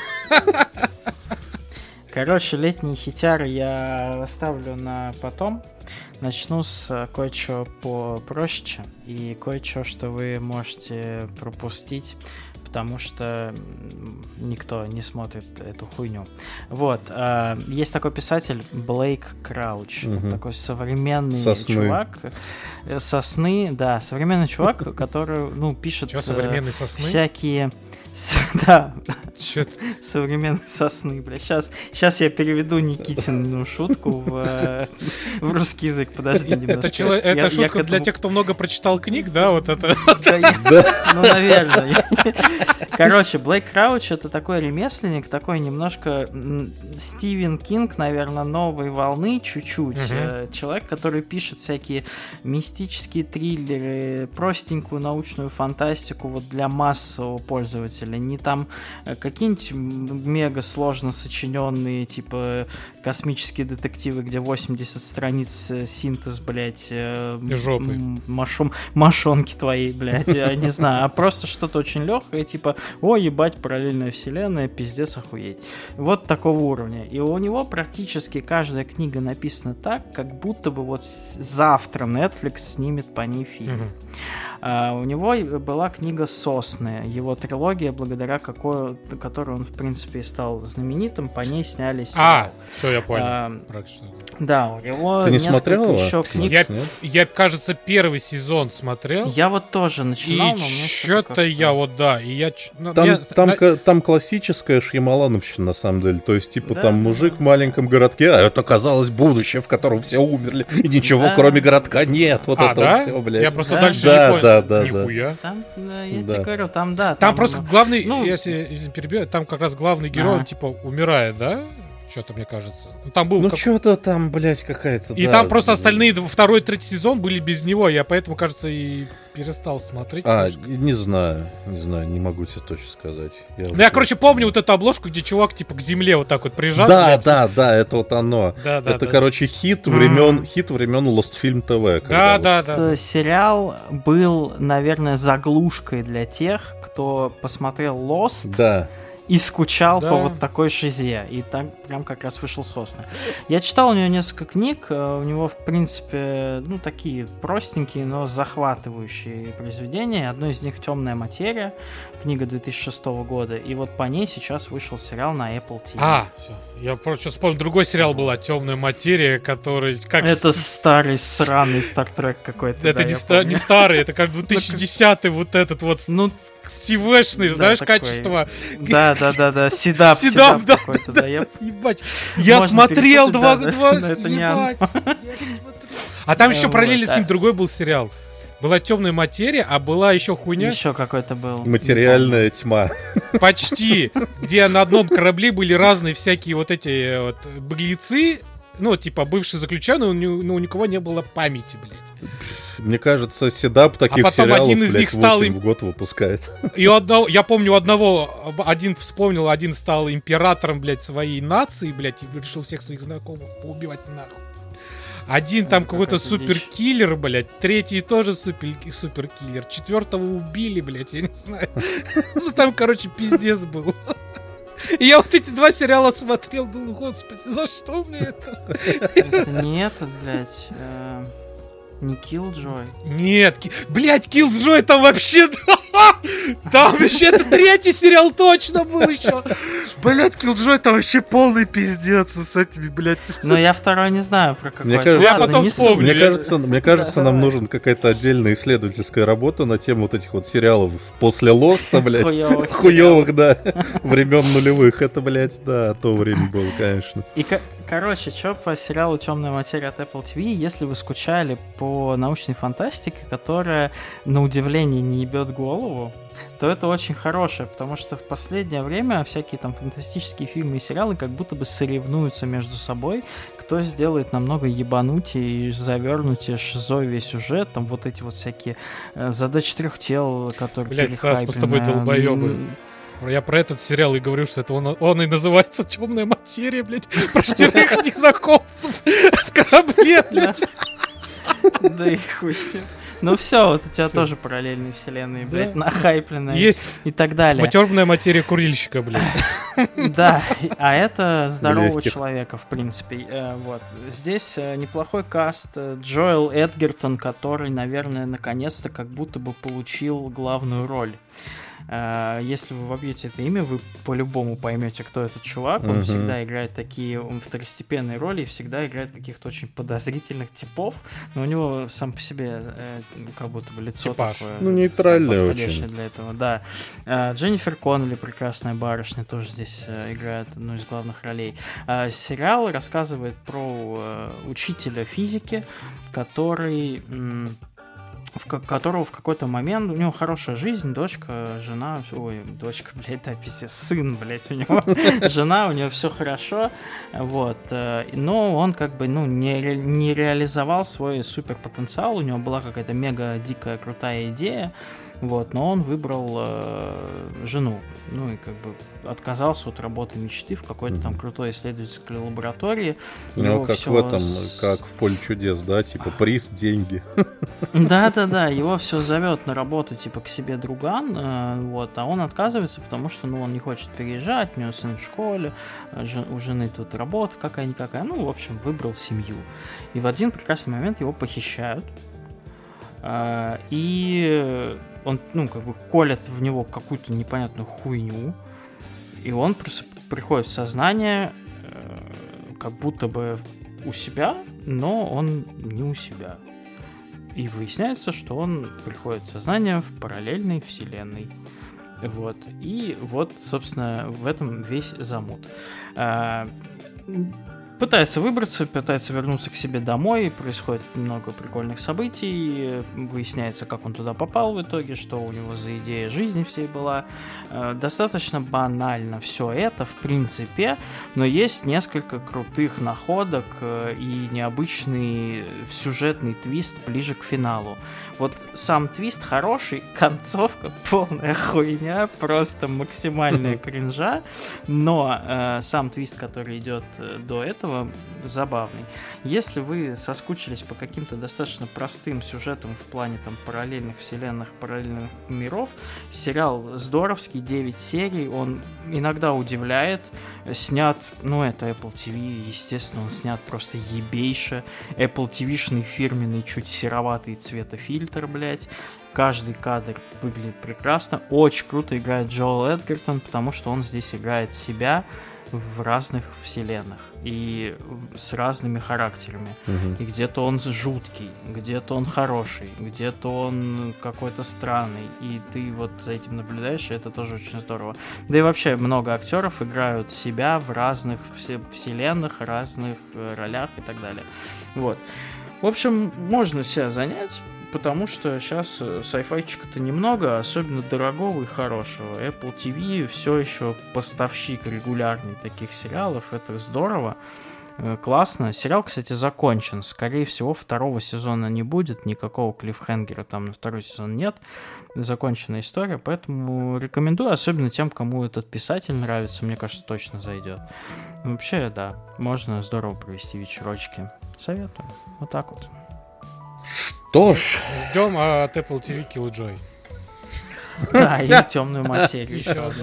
Короче, летние хитяры я оставлю на потом. Начну с э, кое-чего попроще и кое-чего, что вы можете пропустить, потому что м, никто не смотрит эту хуйню. Вот, э, есть такой писатель Блейк Крауч, Мгм. такой современный Сосны. чувак, э, сосны, да, современный чувак, который, ну, пишет Че, э, современные сосны? всякие, с- да, Чё современные сосны, бля. Сейчас, сейчас я переведу Никитину шутку в, э, в русский язык. Подожди немножко. Это, чело- Я- это я шутка к для этому- тех, кто много прочитал книг, да, вот это. Да, я- Ну, наверное. Короче, Блейк Крауч — это такой ремесленник, такой немножко м, Стивен Кинг, наверное, новой волны чуть-чуть. Мгм. Э, Человек, который пишет всякие мистические триллеры, простенькую научную фантастику вот для массового пользователя. Не там э, какие-нибудь м, мега сложно сочиненные, типа космические детективы, где восемьдесят страниц э, синтез, блядь, э, Жопы. м, машом- мошонки твои, блядь, я не знаю, а просто что-то очень легкое, типа, о, ебать, параллельная вселенная, пиздец, охуеть. Вот такого уровня. И у него практически каждая книга написана так, как будто бы вот с- завтра Netflix снимет по ней фильм. Мгм. А, у него и была книга «Сосны», его трилогия, благодаря какой, которой он, в принципе, и стал знаменитым, по ней сняли сериал. А, все, я понял. А, Про что это. да, у него Ты не несколько смотрел его? еще книг. Я, Нет? я, кажется, первый сезон смотрел. Я вот тоже начинал, И но мне что-то я вот, да, и я... ч- ну, Там, я- там, на- ка- там классическая шьямалановщина, на самом деле. То есть, типа, Да, там да, мужик да. в маленьком городке, а это оказалось будущее, в котором все умерли, и ничего, Да. кроме городка, нет. Вот А, это да? вот все, блядь. Я просто Да. дальше Да, не понял. да, да, да. Нихуя. Там, э, я Да. тебе говорю, там, да. Там просто главный, ну- если извини, перебью, там как раз главный герой, Ага. он типа умирает, да? Что-то мне кажется. Ну, там был Ну, как- что-то там, блядь, какая-то... И да. там просто остальные д- второй, третий сезон были без него. Я поэтому, кажется, и перестал смотреть. А, потому что- не знаю, не знаю, не могу тебе точно сказать. Ну, я, короче, помню вот эту обложку, где чувак типа к земле вот так вот прижат. Да, блядь. да, да, это вот оно. Да, да, это, да. короче, хит времен, хит времен Лостфильм ТВ. Да, да, да. С- Сериал был, наверное, заглушкой для тех, кто посмотрел Lost Да. и скучал Да. по вот такой шизе. И так прям как раз вышел «Сосны». Я читал у него несколько книг. э, У него, в принципе, ну, такие простенькие, но захватывающие произведения. Одно из них «Темная материя», книга две тысячи шестого года. И вот по ней сейчас вышел сериал на Apple ти ви. А, все. Я просто вспомнил, другой сериал была «Темная материя», который как... Это с- старый, сраный Стартрек какой-то. Это да, не, я ста- помню. не старый, это как две тысячи десятый вот этот вот Ну, стивешный, да, знаешь, такой. качество. да, Да-да-да-да, Седап, Седап, да, какой-то, да. Я... Ебать. Я Можно смотрел два... перепутать, два... да, но это не Ебать. Я смотрел. А там еще Вот, параллельно с ним а- другой был сериал. Была «Темная материя», а была еще хуйня. Еще какой-то был. Материальная тьма. Почти. Где на одном корабле были разные всякие вот эти вот беглецы. Ну, типа, бывшие заключенные, но у никого не было памяти, блядь. Мне кажется, Седап таких потом сериалов, один из блядь, них стал восемь им- в год выпускает. И у одного, я помню, у одного, один вспомнил, один стал императором, блядь, своей нации, блядь, и решил всех своих знакомых поубивать нахуй. Один там Это какой-то какая-то дичь. суперкиллер, блядь, третий тоже супер, суперкиллер, четвертого убили, блядь, я не знаю. Ну там, короче, пиздец был. И я вот эти два сериала смотрел, думал, господи, за что мне это? Это не этот, блядь, э, не Killjoy. Нет, ки- блядь, Killjoy там вообще... Там вообще это третий сериал точно был еще. Блядь, Killjoy там вообще полный пиздец с этими, блядь. Но я второй не знаю про какой. Мне кажется- Я потом не вспомню. суть. Мне я- кажется, мне кажется, Да, нам давай. нужен какая-то отдельная исследовательская работа на тему вот этих вот сериалов после Лоста, блядь. Хуёвых Хуёвых, да. Времен нулевых. Это, блядь, да, то время было, конечно. И, ко- короче, что по сериалу «Темная материя» от Apple ти ви, если вы скучали по научной фантастике, которая, на удивление, не ебет голову, то это очень хорошее, потому что в последнее время всякие там фантастические фильмы и сериалы как будто бы соревнуются между собой, кто сделает намного ебанутее и завернутее, шизовее сюжет, там вот эти вот всякие э, задачи трех тел, которые Блядь, Стас, мы с тобой перехайплены. долбоёбы. М, Я про этот сериал и говорю, что это он, он и называется «Темная материя», блядь. Про четырех незнакомцев в корабле, блядь. Да и хуй с ним. Ну все, вот у тебя Всё. тоже параллельные вселенные, Да. блядь, нахайпленные Есть и так далее. матерная материя курильщика, блядь. Да, а это здорового Легких. человека, в принципе. Э, Вот. Здесь э, неплохой каст. Э, Джоэл Эдгертон, который, наверное, наконец-то как будто бы получил главную роль. Э, Если вы вобьете это имя, вы по-любому поймете, кто этот чувак. Он Мгм. всегда играет такие м, второстепенные роли и всегда играет каких-то очень подозрительных типов. Но у него сам по себе э, как будто бы лицо Типаж. такое. Ну, нейтральное подходящее очень. для этого, да. Э, Дженнифер Коннелли, прекрасная барышня, тоже здесь э, играет одну из главных ролей. Э, Сериал рассказывает про э, учителя физики, который... м, в ко- которого в какой-то момент, у него хорошая жизнь, дочка, жена, ой, дочка, блядь, да, пиздец, сын, блядь, у него, жена, у него все хорошо, вот, э, но он как бы, ну, не, ре- не реализовал свой суперпотенциал, у него была какая-то мега дикая крутая идея, вот, но он выбрал э, жену, ну и как бы отказался от работы мечты в какой-то там Мгм. крутой исследовательской лаборатории. У него Его как всё в этом, с- как в «Поле чудес», да, типа приз, деньги. Да-да-да, его все зовет на работу, типа, к себе друган, э, вот, а он отказывается, потому что, ну, он не хочет переезжать, у него сын в школе, э, жен- у жены тут работа какая-никакая, ну, в общем, выбрал семью. И в один прекрасный момент его похищают, э, и он, ну, как бы колят в него какую-то непонятную хуйню, и он просып- приходит в сознание, э, как будто бы у себя, но он не у себя. И выясняется, что он приходит в сознание в параллельной вселенной. Вот. И вот, собственно, в этом весь замут. А, Пытается выбраться, пытается вернуться к себе домой, происходит много прикольных событий, выясняется, как он туда попал в итоге, что у него за идея жизни всей была. Э, Достаточно банально все это, в принципе, но есть несколько крутых находок э, и необычный сюжетный твист ближе к финалу. Вот сам твист хороший, концовка полная хуйня, просто максимальная кринжа, но э, сам твист, который идет э, до этого, забавный. Если вы соскучились по каким-то достаточно простым сюжетам в плане там параллельных вселенных, параллельных миров, сериал здоровский, девять серий, он иногда удивляет, снят, ну это Apple ти ви, естественно, он снят просто ебейше, Apple ти ви-шный фирменный, чуть сероватый цветофильтр, блять. Каждый кадр выглядит прекрасно. Очень круто играет Джоэл Эдгертон, потому что он здесь играет себя. в разных вселенных и с разными характерами. Мгм. И где-то он жуткий, где-то он хороший, где-то он какой-то странный. И ты вот за этим наблюдаешь, и это тоже очень здорово. Да и вообще много актеров играют себя в разных все- вселенных, разных э, ролях и так далее. Вот. В общем, можно себя занять, потому что сейчас сайфайчика-то немного, особенно дорогого и хорошего. Apple ти ви все еще поставщик регулярный таких сериалов, это здорово, э, классно. Сериал, кстати, закончен. Скорее всего, второго сезона не будет, никакого клиффхенгера там на второй сезон нет. Законченная история, поэтому рекомендую, особенно тем, кому этот писатель нравится, мне кажется, точно зайдет. Вообще, да, можно здорово провести вечерочки. Советую. Вот так вот. Что ж, Ждем от Apple ти ви Killjoy. Да, и темную материю. Еще одну.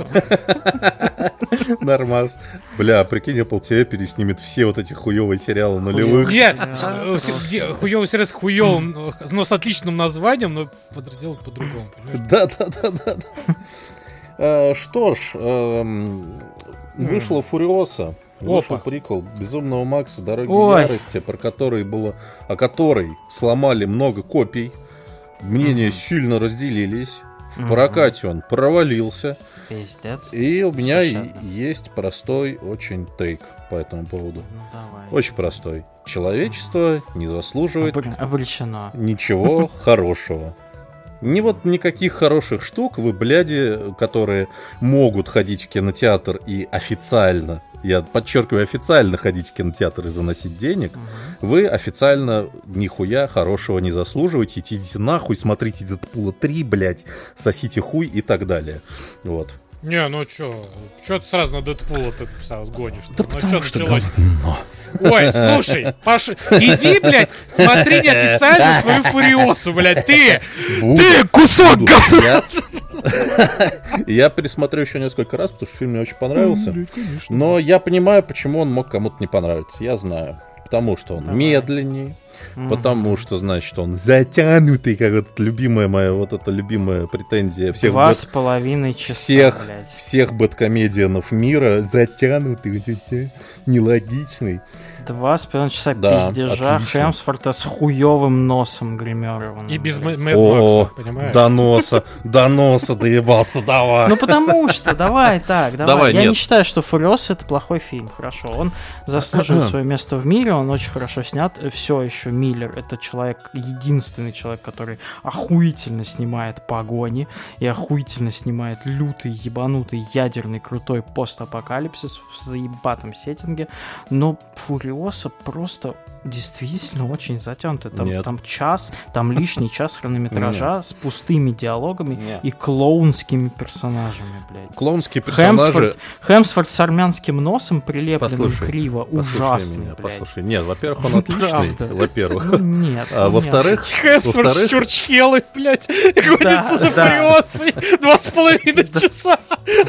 нормас. Бля, прикинь, Apple ти ви переснимет все вот эти хуёвые сериалы нулевых. Нет, Да. хуёвый сериал с хуёвым, но с отличным названием, но подделать по-другому, понимаешь? Да, да, да, да. да. А, Что ж, эм, вышла Фуриоса. Вышел Опа. приквел Безумного Макса, Дороги Ой. ярости, про который было, о которой сломали много копий. Мнения сильно разделились. В Мгм. прокате он провалился. Пиздец. И у меня и- Беспощадно. есть простой очень тейк по этому поводу. Ну давай. Очень простой. Человечество не заслуживает Обр- Обречено. ничего хорошего. Ни вот никаких хороших штук вы, бляди, которые могут ходить в кинотеатр и официально, я подчеркиваю, официально ходить в кинотеатр и заносить денег, Мгм. вы официально нихуя хорошего не заслуживаете. Идите нахуй, смотрите Дэдпула три, блядь, сосите хуй и так далее. Вот. Не, ну чё, чё ты сразу на Дэдпула ты сам гонишь? Да Ну потому чё что началось? говно. Ой, слушай, Паша, иди, блядь, смотри неофициально свою Фуриосу, блядь, ты! Буду, Ты кусок буду. Я... я пересмотрю еще несколько раз, потому что фильм мне очень понравился. Но я понимаю, почему он мог кому-то не понравиться. Я знаю. Потому что он Давай. медленней, Мгм. потому что, значит, он затянутый, как вот любимая моя, вот эта любимая претензия всех Два бэт- с половиной часа, всех, блядь. всех бэткомедианов мира, затянутый, вот это, нелогичный. Два с половиной часа Да, пиздежа отлично. Хемсворта с хуёвым носом гримерованным. И без блядь. Мэ- Мэд О, Макса, понимаешь? доноса, доноса, доебался, давай. Ну потому что, давай так, давай. Давай, Я нет. не считаю, что Фуриос это плохой фильм, хорошо. Он заслуживает свое место в мире, он очень хорошо снят. Все еще Миллер — это человек, единственный человек, который охуительно снимает погони и охуительно снимает лютый, ебанутый, ядерный, крутой постапокалипсис в заебатом сеттинге. Но Фуриоса просто действительно очень затянутый. Там, Нет. там час, там лишний час хронометража с пустыми диалогами Нет. и клоунскими персонажами, блядь. Клоунские персонажи... Хемсворт, Хемсворт с армянским носом прилепленным Послушай, криво, Послушай ужасный, меня, блядь. послушай. Нет, во-первых, он отличный, Правда. во-первых. Ну, нет. А ну, во-вторых, Хемсворт с во-вторых, Чурчхелой, блядь, гонится за да. Фуриосой два с половиной часа.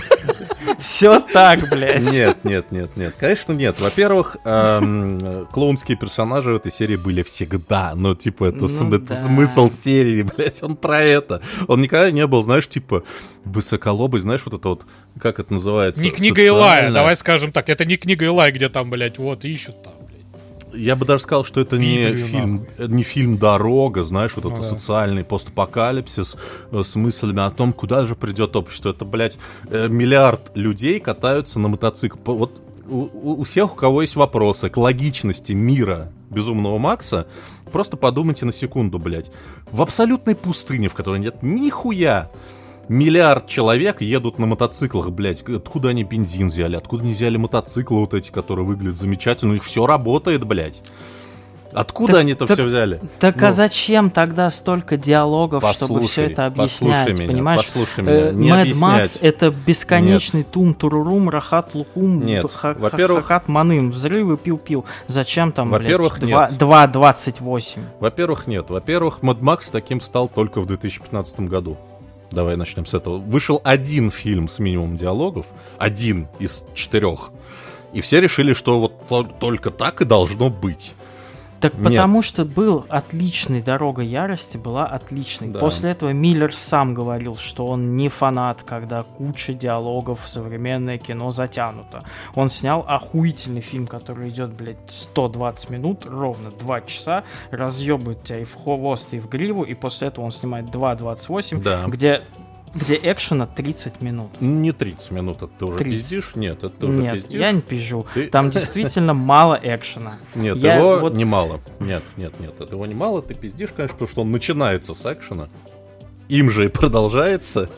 все так, блядь. Нет, нет, нет, нет. Конечно, нет. Во-первых, эм, клоунские персонажи в этой серии были всегда. Ну, типа, это, Ну см- это да. смысл серии, блядь. Он про это. Он никогда не был, знаешь, типа, высоколобый, знаешь, вот это вот, как это называется? Не книга Илая, социально- давай скажем так. Это не книга Илая, где там, блядь, вот, ищут там, блядь. Я бы даже сказал, что это не Библию, фильм, э, не фильм «Дорога», знаешь, вот Ну это да. социальный постапокалипсис э, с мыслями о том, куда же придет общество. Это, блядь, э, миллиард людей катаются на мотоцикле. По- Вот у, у- у всех, у кого есть вопросы к логичности мира Безумного Макса, просто подумайте на секунду, блядь. В абсолютной пустыне, в которой нет нихуя, миллиард человек едут на мотоциклах, блядь. Откуда они бензин взяли? Откуда они взяли мотоциклы вот эти, которые выглядят замечательно? У них все работает, блядь. Откуда Так- они это так- все взяли? Так Ну, а зачем тогда столько диалогов, чтобы все послушай, это послушай объяснять, меня, понимаешь? послушай меня, не Мэд объяснять. Макс — это бесконечный тум-турурум, рахат лукум, Нет, ха- ха- во-первых- хахат маным, взрывы пиу-пиу. Зачем там, Во-первых, блядь, нет. два двадцать восемь? Во-первых, нет. Во-первых, Mad Max таким стал только в две тысячи пятнадцатом году. Давай начнем с этого. Вышел один фильм с минимумом диалогов. Один из четырех. И все решили, что вот то- только так и должно быть. Так Нет. потому что был отличный «Дорога ярости», была отличной. Да. После этого Миллер сам говорил, что он не фанат, когда куча диалогов в современное кино затянуто. Он снял охуительный фильм, который идет, блядь, сто двадцать минут, ровно два часа, разъебывает тебя и в хвост, и в гриву, и после этого он снимает два двадцать восемь, Да. где... Где экшена тридцать минут. Не тридцать минут, это ты уже тридцать. пиздишь? Нет, это ты уже Нет, пиздишь. я не пизжу. Ты- Там действительно мало экшена. Нет, Я его вот- немало. Нет, нет, нет, это его немало. Ты пиздишь, конечно, потому что он начинается с экшена. Им же и продолжается.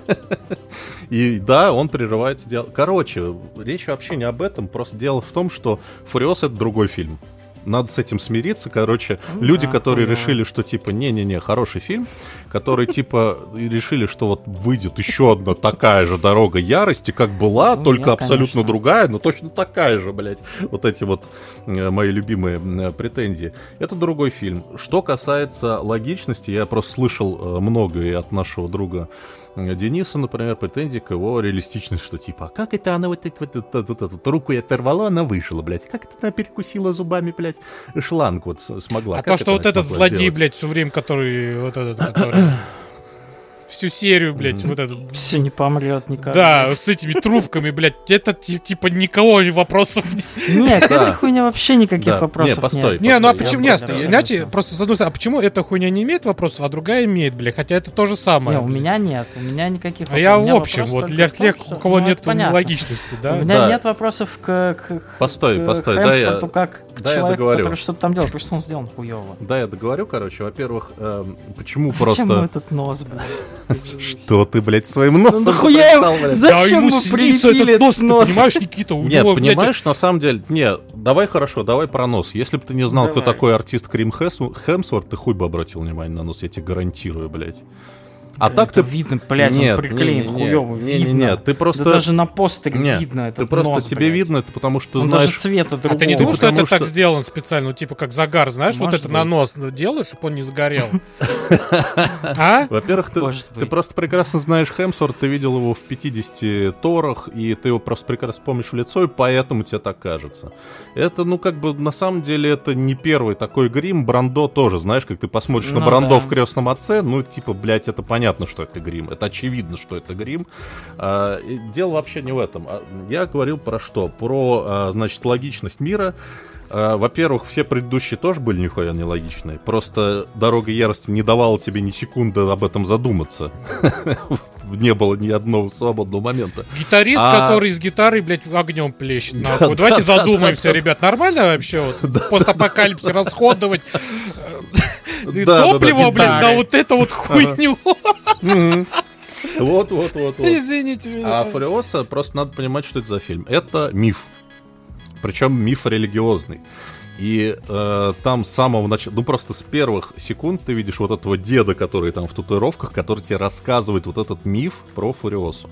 И да, он прерывается. Дел... Короче, речь вообще не об этом. Просто дело в том, что «Фуриоса» — это другой фильм. Надо с этим смириться. Короче, Ну люди, да, которые хуёво. решили, что типа не-не-не, хороший фильм, которые типа и решили, что вот выйдет еще одна такая же «Дорога ярости», как была, Ну, только нет, абсолютно конечно. другая, но точно такая же, блядь. Вот эти вот э, мои любимые э, претензии. Это другой фильм. Что касается логичности, я просто слышал э, много и от нашего друга э, Дениса, например, претензий к его реалистичности, что типа, а как это она вот, так вот, вот, вот, вот, вот руку ей оторвала, она вышла, блядь. Как это она перекусила зубами, блядь, шланг вот с- смогла. А Как то, что это вот она этот смогла злодей, сделать? блядь, все время, который вот этот, который всю серию, блядь, вот этот. Все не помрет никак. Да, с этими трубками, блядь, это ти- типа никого вопросов нет. Нет, к Да. этой хуйне вообще никаких Да. вопросов Не, постой, нет. Не, ну а Я почему, более нет, абсолютно. знаете, просто с одной стороны, а почему эта хуйня не имеет вопросов, а другая имеет, блядь, хотя это то же самое. Не, у блядь. меня нет, у меня никаких А я у меня в общем, вопрос вот только для в том, тех, что- у кого ну, нет это понятно. логичности, У да? меня Да. нет вопросов к, к, Постой, к постой, дай я- Хемсворту как к дай я человеку, договорю. который что-то там делает, потому что он сделан хуёво. Да, я договорю, короче. Во-первых, эм, почему Зачем просто... ему этот нос, блядь? Что ты, блядь, своим носом Ну нахуя ему- пристал, блядь? Да Зачем ему мы снится прилепили этот нос, ты нос? понимаешь, Никита? У Нет, него, блядь, понимаешь, на самом деле... Не, давай хорошо, давай про нос. Если бы ты не знал, кто Давай. такой артист Крим Хемс- Хемсворт, ты хуй бы обратил внимание на нос, я тебе гарантирую, блядь. А Блядь, так это ты... видно, блядь, Нет, он приклеен не-не-не, хуёво, не-не-не, видно. ты просто... Да даже на постере Не, видно этот ты просто... нос, тебе блядь. видно это, потому что ты Он знаешь... даже цвета другого. А ты не Ты думал, что потому это так что- сделано специально, ну типа как загар, знаешь, вот Может это на быть. нос делаешь, чтобы он не сгорел? А? Во-первых, ты, Может ты быть. просто прекрасно знаешь Хемсворт, ты видел его в пятидесяти торах, и ты его просто прекрасно помнишь в лицо, и поэтому тебе так кажется. Это, ну, как бы, на самом деле, это не первый такой грим. Брандо тоже, знаешь, как ты посмотришь на Ну Брандо да. в «Крестном отце», ну, типа, блядь, это понятно, что это грим. Это очевидно, что это грим. А, и дело вообще не в этом. А, Я говорил про что? Про, а, значит, логичность мира. А, Во-первых, все предыдущие тоже были нихуя нелогичные. Просто «Дорога ярости» не давала тебе ни секунды об этом задуматься. Не было ни одного свободного момента. Гитарист, А- который с гитарой, блядь, огнем плещет. Да, нахуй. да, Давайте да, задумаемся, да, да. ребят. Нормально вообще вот постапокалипсис расходовать э, Да, да, да, топливо, блядь, гитары. на вот эту вот хуйню? Мгм. Вот, вот, вот, вот. Извините меня. А «Фуриоса», просто надо понимать, что это за фильм. Это миф. Причем миф религиозный. И э, там с самого начала, ну просто с первых секунд ты видишь вот этого деда, который там в татуировках, который тебе рассказывает вот этот миф про Фуриосу.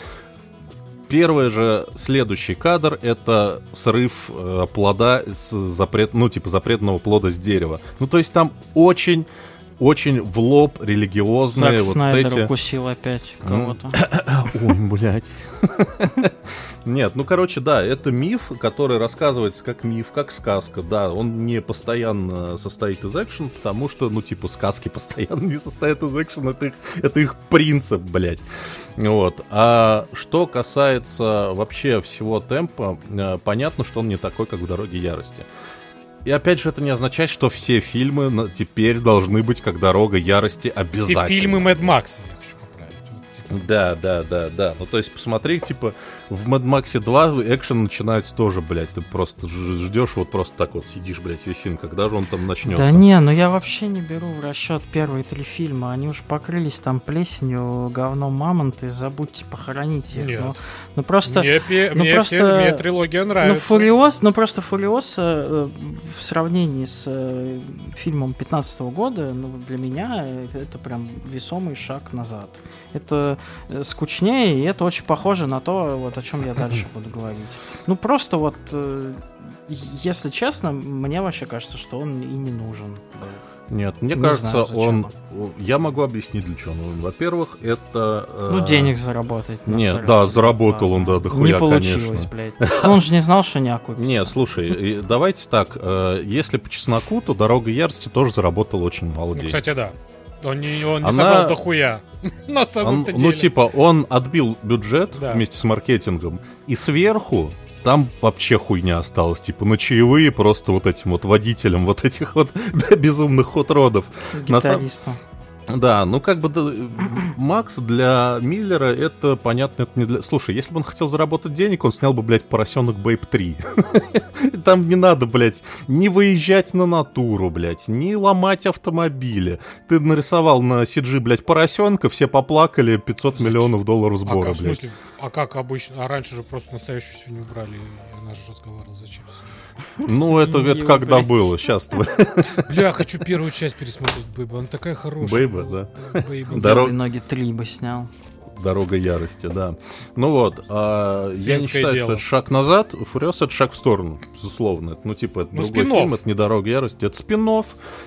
Первый же следующий кадр — это срыв э, плода с запрет, ну типа запретного плода с дерева. Ну то есть там очень, очень в лоб религиозные Зак вот Снайдер эти. укусил опять кого-то. Ой, блядь. Нет, ну, короче, да, это миф, который рассказывается как миф, как сказка, да, он не постоянно состоит из экшена, потому что, ну, типа, сказки постоянно не состоят из экшена, это их, это их принцип, блядь. Вот. А что касается вообще всего темпа, э, понятно, что он не такой, как в «Дороге ярости». И опять же, это не означает, что все фильмы на- теперь должны быть как «Дорога ярости» Все обязательно. фильмы Мэд Макса, я хочу поправить. Вот, типа, Да, да, да, да. Ну, то есть, посмотри, типа, в Mad Max два экшен начинается тоже, блядь. Ты просто ж- ждешь, вот просто так вот сидишь, блядь, весь фильм. Когда же он там начнется? Да не, ну я вообще не беру в расчет первые три фильма. Они уж покрылись там плесенью, говном мамонты, забудьте похоронить их. Нет. Ну, ну просто... Мне, пе- ну мне просто- все- мне трилогия Ну, нравится. Фуриос, ну просто Фуриоса э, в сравнении с э, фильмом пятнадцатого года, ну, для меня э, это прям весомый шаг назад. Это скучнее, и это очень похоже на то, вот, о чем я дальше буду говорить. Ну, просто вот, если честно, мне вообще кажется, что он и не нужен. Нет, мне не кажется, знаю, он... Я могу объяснить, для чего он. Во-первых, это... Ну, денег заработать. Нет, да, заработал он, да, дохуя, не получилось, конечно. Блядь. Он же не знал, что не окупится. Не, слушай, давайте так. Если по чесноку, то «Дорога ярости» тоже заработала очень мало денег. Ну, кстати, да. Он не, он не Она... собрал дохуя. На самом-то он, деле. Ну, типа, он отбил бюджет да. вместе с маркетингом, и сверху там вообще хуйня осталась. Типа, на чаевые просто вот этим вот водителям вот этих вот безумных хот-родов. Гитаристам. Да, ну как бы да, Макс для Миллера это понятно, это не для... Слушай, если бы он хотел заработать денег, он снял бы, блядь, «Поросенок Бэйб три». Там не надо, блядь, не выезжать на натуру, блядь, не ломать автомобили. Ты нарисовал на си джи, блядь, поросенка, все поплакали, пятьсот миллионов долларов сбора, а как, блядь. В смысле, а как обычно? А раньше же просто настоящую свинью брали, и она же разговаривала, зачем? Ну, это, это когда блядь. Было, сейчас. Бля, хочу первую часть пересмотреть Бэйба, она такая хорошая. Бэйба, да. Бэйба. Дорог... ноги три бы снял. «Дорога ярости», да. Ну вот, а я не считаю, дело. Что это шаг назад, «Фуриос» — это шаг в сторону, безусловно. Это, ну, типа, это ну, другой спин-офф. Фильм, это не «Дорога ярости», это спин-офф,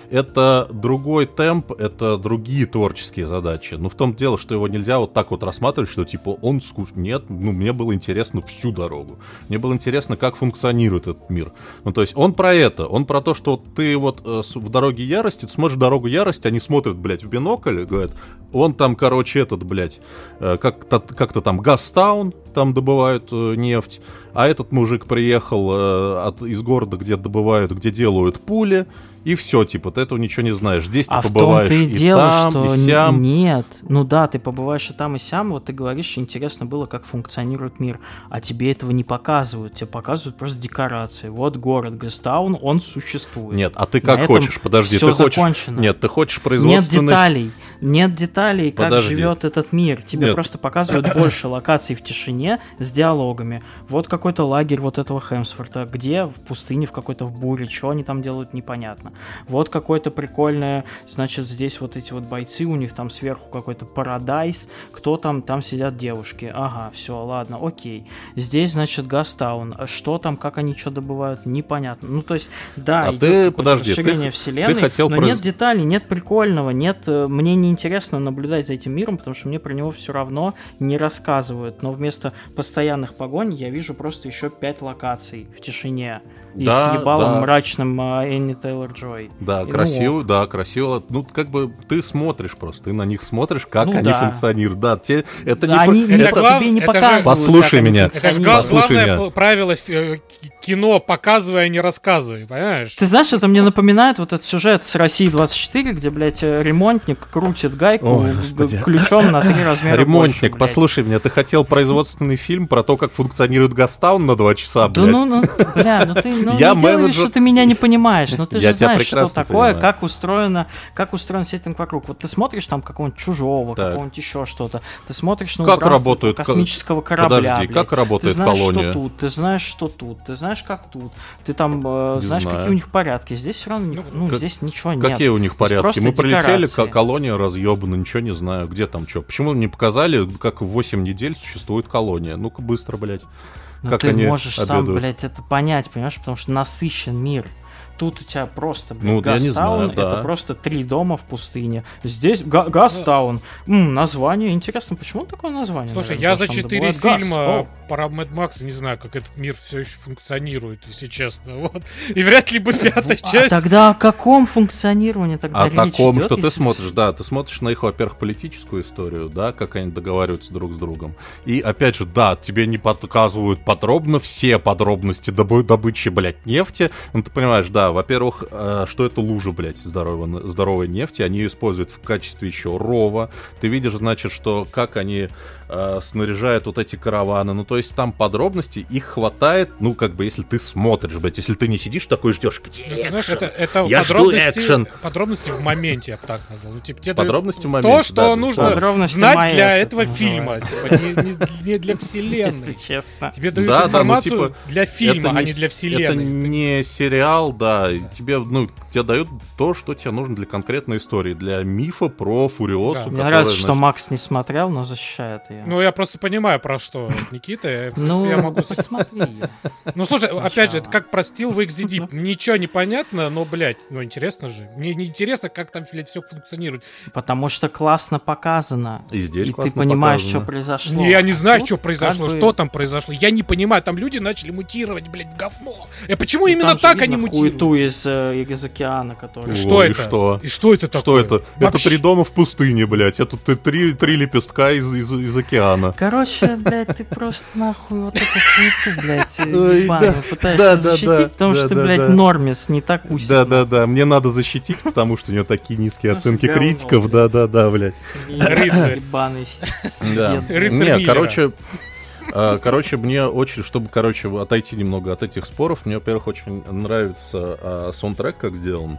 это другой темп, это другие творческие задачи. Но в том дело, что его нельзя вот так вот рассматривать, что, типа, он скучный. Нет, ну, мне было интересно всю дорогу. Мне было интересно, как функционирует этот мир. Ну, то есть, он про это, он про то, что ты вот э, в «Дороге ярости», ты смотришь «Дорогу ярости», они смотрят, блядь, в бинокль и говорят, он там, короче, этот, блядь, Как-то, как-то там Газтаун, там добывают э, нефть, а этот мужик приехал э, от, из города, где добывают, где делают пули, и все, типа, ты этого ничего не знаешь. Здесь а ты побываешь и, и дело, там, что и сям. Нет, ну да, ты побываешь и там, и сям, вот ты говоришь, интересно было, как функционирует мир, а тебе этого не показывают, тебе показывают просто декорации. Вот город Газтаун, он существует. Нет, а ты как хочешь, подожди, ты хочешь... закончено. Нет, ты хочешь производственный... Нет деталей, нет деталей, как подожди. Живет этот мир. Тебе нет. Просто показывают больше локаций в тишине с диалогами. Вот какой-то лагерь вот этого Хемсворта, где в пустыне, в какой-то в буре, что они там делают, непонятно. Вот какое-то прикольное, значит, здесь вот эти вот бойцы, у них там сверху какой-то парадайз, кто там, там сидят девушки. Ага, все, ладно, окей. Здесь, значит, Газтаун. Что там, как они что добывают, непонятно. Ну, то есть, да, а ты, подожди, расширение ты, вселенной, ты хотел но произ... нет деталей, нет прикольного, нет, мне неинтересно наблюдать за этим миром, потому что мне про него все равно не рассказывают. Но вместо постоянных погонь я вижу просто еще пять локаций в тишине. И да, с ебалом да. мрачным Энни Тейлор-Джой. Да, и красиво, ну, да, красиво. Ну, как бы ты смотришь просто, ты на них смотришь, как ну, они да. функционируют. Да, те, это да, не... Они, это, это тебе не это показывают. Же, послушай меня. Это же главное меня. правило кино: показывай, а не рассказывай, понимаешь? Ты знаешь, это мне напоминает вот этот сюжет с России двадцать четыре, где, блядь, ремонтник крутит гайку Ой, ключом на три размера Ремонтник, больше, послушай меня, ты хотел производственный фильм про то, как функционирует Газтаун на два часа, блядь. Да ну, ну, бля, ну ты ну, я не менеджер... делай, что ты меня не понимаешь. Ну ты я же знаешь, что такое, понимаю. как устроено, как устроен сеттинг вокруг. Вот ты смотришь там какого-нибудь чужого, так. какого-нибудь еще что-то. Ты смотришь на как убранство работают... космического корабля. Подожди, блядь. как работает ты знаешь, колония? Что тут, ты знаешь, что тут, ты знаешь, как тут. Ты там э, знаешь, знаю. какие у них порядки. Здесь все равно, ну, как... здесь ничего какие нет. Какие у них порядки? Мы прилетели, декорации. колония разъебана, ничего не знаю. Где там что? Почему не показали, как в восемь недель существует колония? Ну-ка быстро, блядь. Ну как ты они можешь обедают. сам, блядь, это понять, понимаешь, потому что насыщен мир. Тут у тебя просто, блядь, ну, Газтаун, это да. просто три дома в пустыне. Здесь га- Газтаун. М, название, интересно, почему такое название? Слушай, наверное, я за четыре фильма Газ. про Мэд Макса не знаю, как этот мир все еще функционирует, если честно. Вот. И вряд ли бы пятая а часть... тогда о каком функционировании тогда О речь таком, идет, что ты если... смотришь, да, ты смотришь на их, во-первых, политическую историю, да, как они договариваются друг с другом. И, опять же, да, тебе не показывают подробно все подробности добы- добычи, блядь, нефти. Ну, ты понимаешь, да, во-первых, что это лужа, блядь, здоровой, здоровой нефти. Они ее используют в качестве еще рова. Ты видишь, значит, что как они э, снаряжают вот эти караваны. Ну, то есть там подробностей их хватает, ну, как бы, если ты смотришь, блядь. Если ты не сидишь такой ждешь, где экшен? Знаешь, это, это Я подробности, жду экшен. Подробности в моменте, я бы так назвал. Ну, типа, тебе подробности в моменте, то, что да, нужно знать для этого фильма. Типа, не, не, не для вселенной. Если честно. Тебе дают да, информацию да, ну, типа, для фильма, а не, не для вселенной. Это не сериал, да, да, тебе, ну, тебе дают то, что тебе нужно для конкретной истории, для мифа про Фуриосу. Да. Мне нравится, что Макс не смотрел, но защищает ее. Ну, я просто понимаю, про что Никита. Я, в принципе, Ну, я могу... посмотри. Ну, слушай, Сначала. опять же, это как про Steel в икс ди ди. Ничего не понятно, но, блядь, ну, интересно же. Мне не интересно, как там, блядь, все функционирует. Потому что классно показано. И здесь И классно ты понимаешь, показано. что произошло. Не, я не А знаю, тут что произошло, как бы- что там произошло. Я не понимаю, там люди начали мутировать, блядь, в говно. А почему Ну, именно там же так видно они мутируют? хуету из, э, из океана, который... Что Ой, и это? что? И что это такое? Что это? Это Вообще- три дома в пустыне, блядь. Это т- три, три лепестка из, из, из океана. Короче, блядь, ты просто нахуй вот эту хуету, блядь, Ой, ебаную да, пытаешься да, да, защитить, да, потому да, что, да, блядь, да. нормис не так усик. Да-да-да, мне надо защитить, потому что у него такие низкие Ну, оценки говно, критиков. блядь. Да-да-да, блядь. Рыцарь. Ебаный Да. дед. Рыцарь Не, Миллера. короче, а, короче, мне очень, чтобы, короче, отойти немного от этих споров, мне, во-первых, очень нравится а, саундтрек, как сделан.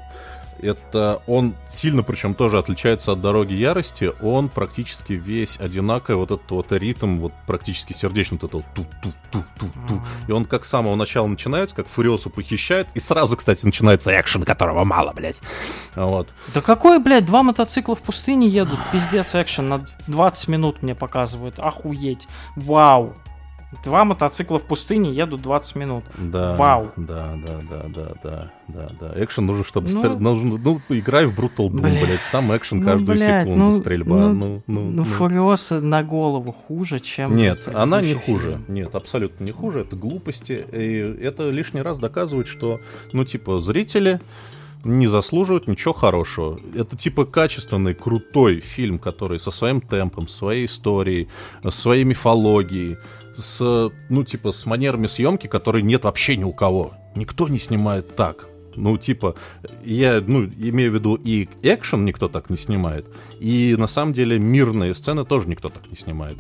Это он сильно, причем тоже отличается от «Дороги ярости». Он практически весь одинаковый, вот этот вот ритм, вот практически сердечный, вот этот вот ту-ту-ту-ту-ту. И он как с самого начала начинается, как Фуриосу похищает, и сразу, кстати, начинается экшен, которого мало, блядь. Вот. Да какой, блядь, два мотоцикла в пустыне едут, пиздец, экшен, на двадцать минут мне показывают, охуеть, вау. Два мотоцикла в пустыне едут двадцать минут. Да, Вау. Да, да, да, да, да, да, да. Экшен нужен, чтобы... Ну, стр- нужно, ну, играй в Brutal Doom, Бля. блядь, там экшен Ну, каждую блядь, секунду, ну, стрельба, ну, ну, ну, Ну, ну. Фуриоса на голову хуже, чем... Нет, предыдущий она не хуже. фильм. Нет, абсолютно не хуже. Это глупости. И это лишний раз доказывает, что, ну, типа, зрители не заслуживают ничего хорошего. Это, типа, качественный, крутой фильм, который со своим темпом, своей историей, своей мифологией, с, ну, типа, с манерами съемки, которые нет вообще ни у кого. Никто не снимает так. Ну, типа, я, ну, имею в виду и экшен никто так не снимает, и, на самом деле, мирные сцены тоже никто так не снимает.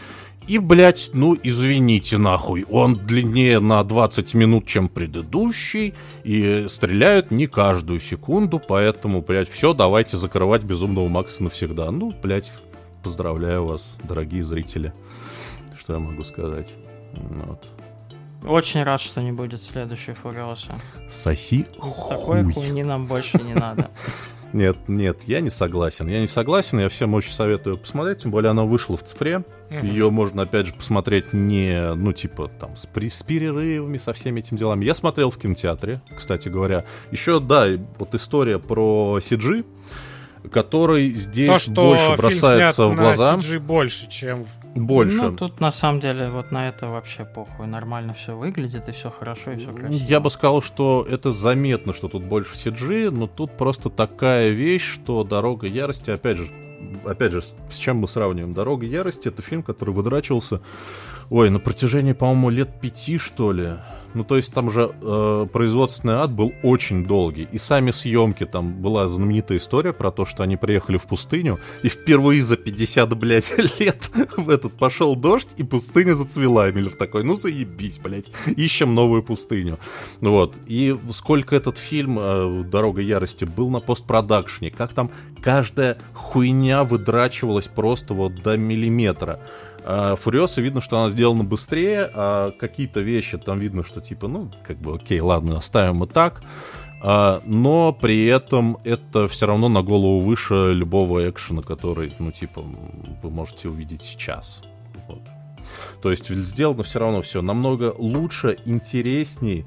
И, блядь, ну, извините, нахуй, он длиннее на двадцать минут, чем предыдущий, и стреляют не каждую секунду, поэтому, блядь, все, давайте закрывать «Безумного Макса» навсегда. Ну, блядь, поздравляю вас, дорогие зрители. Что я могу сказать? Вот. Очень рад, что не будет следующей Фуриоса. Соси Такой хуй. хуйни нам больше не надо. Нет, нет, я не согласен. Я не согласен, я всем очень советую посмотреть, тем более она вышла в цифре. Мгм. Ее можно, опять же, посмотреть не, ну, типа, там, с, при- с перерывами, со всеми этими делами. Я смотрел в кинотеатре, кстати говоря. Еще, да, и вот история про си джи, который здесь То, что больше фильм бросается снят в глаза. на си джи больше, чем... в- Больше. Ну, тут на самом деле вот на это вообще похуй. Нормально все выглядит, и все хорошо, и все красиво. Я бы сказал, что это заметно, что тут больше си джи, но тут просто такая вещь, что «Дорога ярости», опять же, опять же, с чем мы сравниваем? «Дорога ярости» — это фильм, который выдрачивался, ой, на протяжении, по-моему, лет пяти, что ли. Ну, то есть там же э, производственный ад был очень долгий. И сами съемки, там была знаменитая история про то, что они приехали в пустыню, и впервые за пятьдесят, блядь, лет в этот пошел дождь, и пустыня зацвела. И Миллер такой, ну заебись, блядь, ищем новую пустыню. Вот. И сколько этот фильм э, «Дорога ярости» был на постпродакшне, как там каждая хуйня выдрачивалась просто вот до миллиметра. Фуриоса видно, что она сделана быстрее, а какие-то вещи там видно, что типа, ну, как бы, окей, ладно, оставим и так. А, но при этом это все равно на голову выше любого экшена, который, ну, типа, вы можете увидеть сейчас. Вот. То есть сделано все равно все намного лучше, интересней.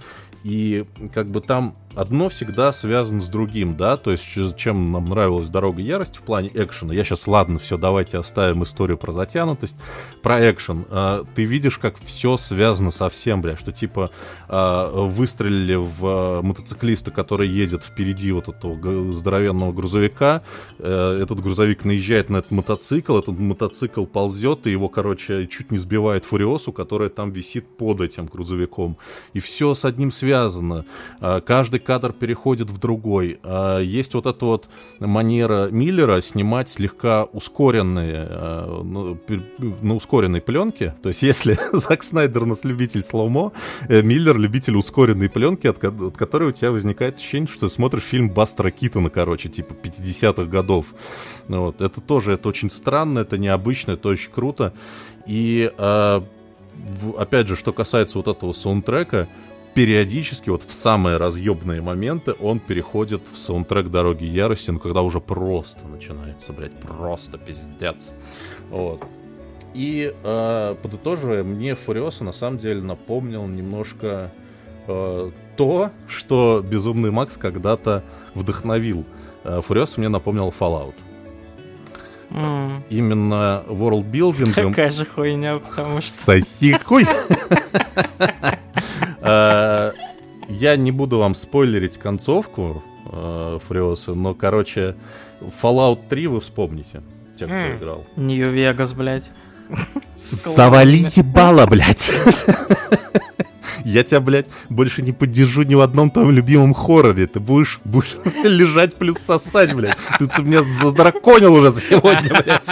И как бы там одно всегда связано с другим, да, то есть чем нам нравилась «Дорога ярости» в плане экшена. Я сейчас, ладно, все, давайте оставим историю про затянутость, про экшен. А, ты видишь, как все связано со всем, бля, что типа а, выстрелили в а, мотоциклиста, который едет впереди вот этого г- здоровенного грузовика, а, этот грузовик наезжает на этот мотоцикл, этот мотоцикл ползет, и его, короче, чуть не сбивает Фуриосу, которая там висит под этим грузовиком. И все с одним связано. А, каждый кадр переходит в другой. А, есть вот эта вот манера Миллера снимать слегка ускоренные, а, ну, на ускоренной пленке. То есть если Зак Снайдер у нас любитель слоумо, э, Миллер любитель ускоренной пленки, от, ко- от которой у тебя возникает ощущение, что ты смотришь фильм Бастера Китона, короче, типа пятидесятых годов. Вот. Это тоже, это очень странно, это необычно, это очень круто. И а, в, опять же, что касается вот этого саундтрека, периодически, вот в самые разъебные моменты, он переходит в саундтрек «Дороги ярости», ну, когда уже просто начинается, блядь, просто пиздец. Вот. И, э, подытоживая, мне Фуриоса на самом деле напомнил немножко э, то, что Безумный Макс когда-то вдохновил. Э, Фуриоса мне напомнил Fallout. Mm. Именно ворлдбилдингом... Такая же хуйня, потому что... Соси хуй! Я не буду вам спойлерить концовку Фуриоса, но, короче, Fallout три вы вспомните, те, кто играл. Нью-Вегас, блядь. Завали ебало, блядь. Я тебя, блядь, больше не поддержу ни в одном твоем любимом хорроре. Ты будешь, будешь лежать плюс сосать, блядь. Ты, ты меня задраконил уже за сегодня, блядь.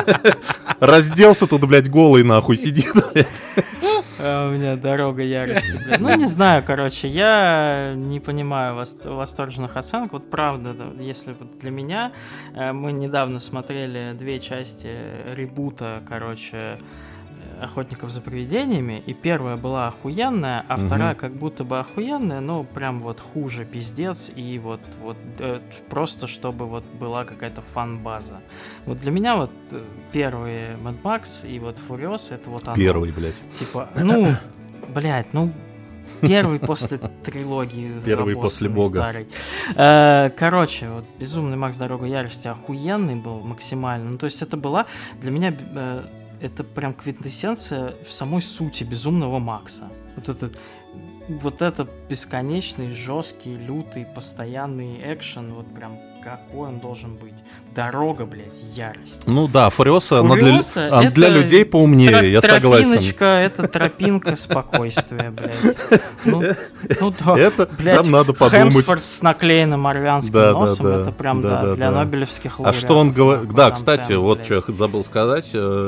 Разделся тут, блядь, голый нахуй сидит, блядь. А у меня дорога ярости, блядь. Ну, не знаю, короче, я не понимаю восторженных оценок. Вот правда, если для меня... Мы недавно смотрели две части ребута, короче... «Охотников за привидениями», и первая была охуенная, а угу. вторая как будто бы охуенная, но прям вот хуже, пиздец, и вот, вот э, просто чтобы вот была какая-то фан-база. Вот для меня вот первые Mad Max и вот Furious это вот оно. Первый, блядь. Типа, ну, блядь, ну, первый после трилогии. Первый после Бога. Старый. Э, короче, вот «Безумный Макс. Дорога ярости» охуенный был максимально. Ну, то есть это была для меня... Э, это прям квинтэссенция в самой сути Безумного Макса. Вот это, вот это бесконечный, жесткий, лютый, постоянный экшен, вот прям какой он должен быть. Дорога, блядь, ярость. Ну да, Фуриоса, она для, она для людей поумнее, тро- я согласен. Тропиночка, это тропинка спокойствия, блядь. Ну, ну да, это, блядь, там надо подумать. Хемсворт с наклеенным армянским да, носом, да, это прям да, да, да, для да. нобелевских лауреатов. А что он говорит? Да, кстати, прям, вот блядь. что я забыл сказать.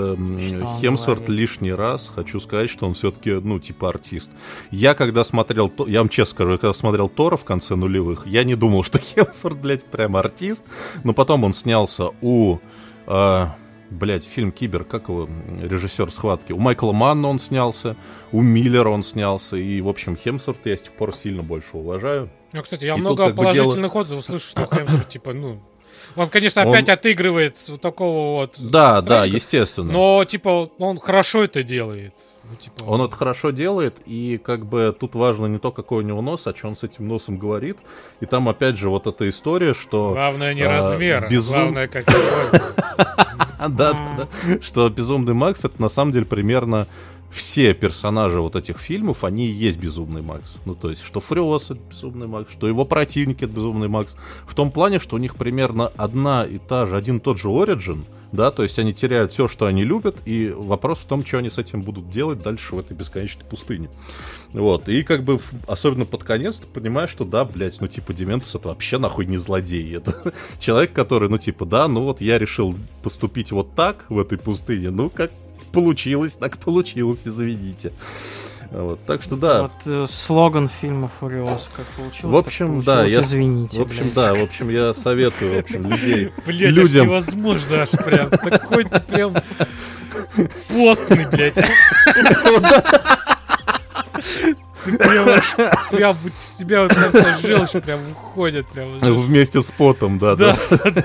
Хемсворт лишний раз, хочу сказать, что он все-таки, ну, типа артист. Я когда смотрел, я вам честно скажу, я когда смотрел Тора в конце нулевых, я не думал, что Хемсворт, блядь, прям артист. Но потом он снялся у, э, блядь, фильм «Кибер», как его, режиссер «Схватки». У Майкла Манна он снялся, у Миллера он снялся. И, в общем, Хемсворта я с тех пор сильно больше уважаю. Ну, кстати, я и много тут, положительных дело... отзывов слышу, что Хемсворт, типа, ну... Он, конечно, он... опять отыгрывает вот такого вот... Да, трека, да, естественно. Но, типа, он хорошо это делает. Ну, типа... Он это хорошо делает, и как бы тут важно не то, какой у него нос, а что он с этим носом говорит. И там опять же вот эта история, что... Главное не размер, безум... главное как его. Да, да, да. Что Безумный Макс — это на самом деле примерно все персонажи вот этих фильмов, они и есть Безумный Макс. Ну, то есть, что Фуриос — это Безумный Макс, что его противники — это Безумный Макс. В том плане, что у них примерно одна и та же, один и тот же origin, да, то есть они теряют все, что они любят, и вопрос в том, что они с этим будут делать дальше в этой бесконечной пустыне. Вот, и как бы, особенно под конец, ты понимаешь, что да, блядь, ну типа Дементус — это вообще нахуй не злодей, это человек, который, ну типа, да, ну вот я решил поступить вот так в этой пустыне, ну как получилось, так получилось, извините. Вот, так что да. Вот э, слоган фильма «Фуриос», как получилось. В общем, да, я, извините. в общем, блядь. да, в общем, я советую, в общем, людей, блядь, людям. Аж невозможно, аж прям такой ты прям потный, блядь. Ты прям аж, прям вот с тебя вот там вся желчь прям уходит. Прям, вместе с потом, да, да.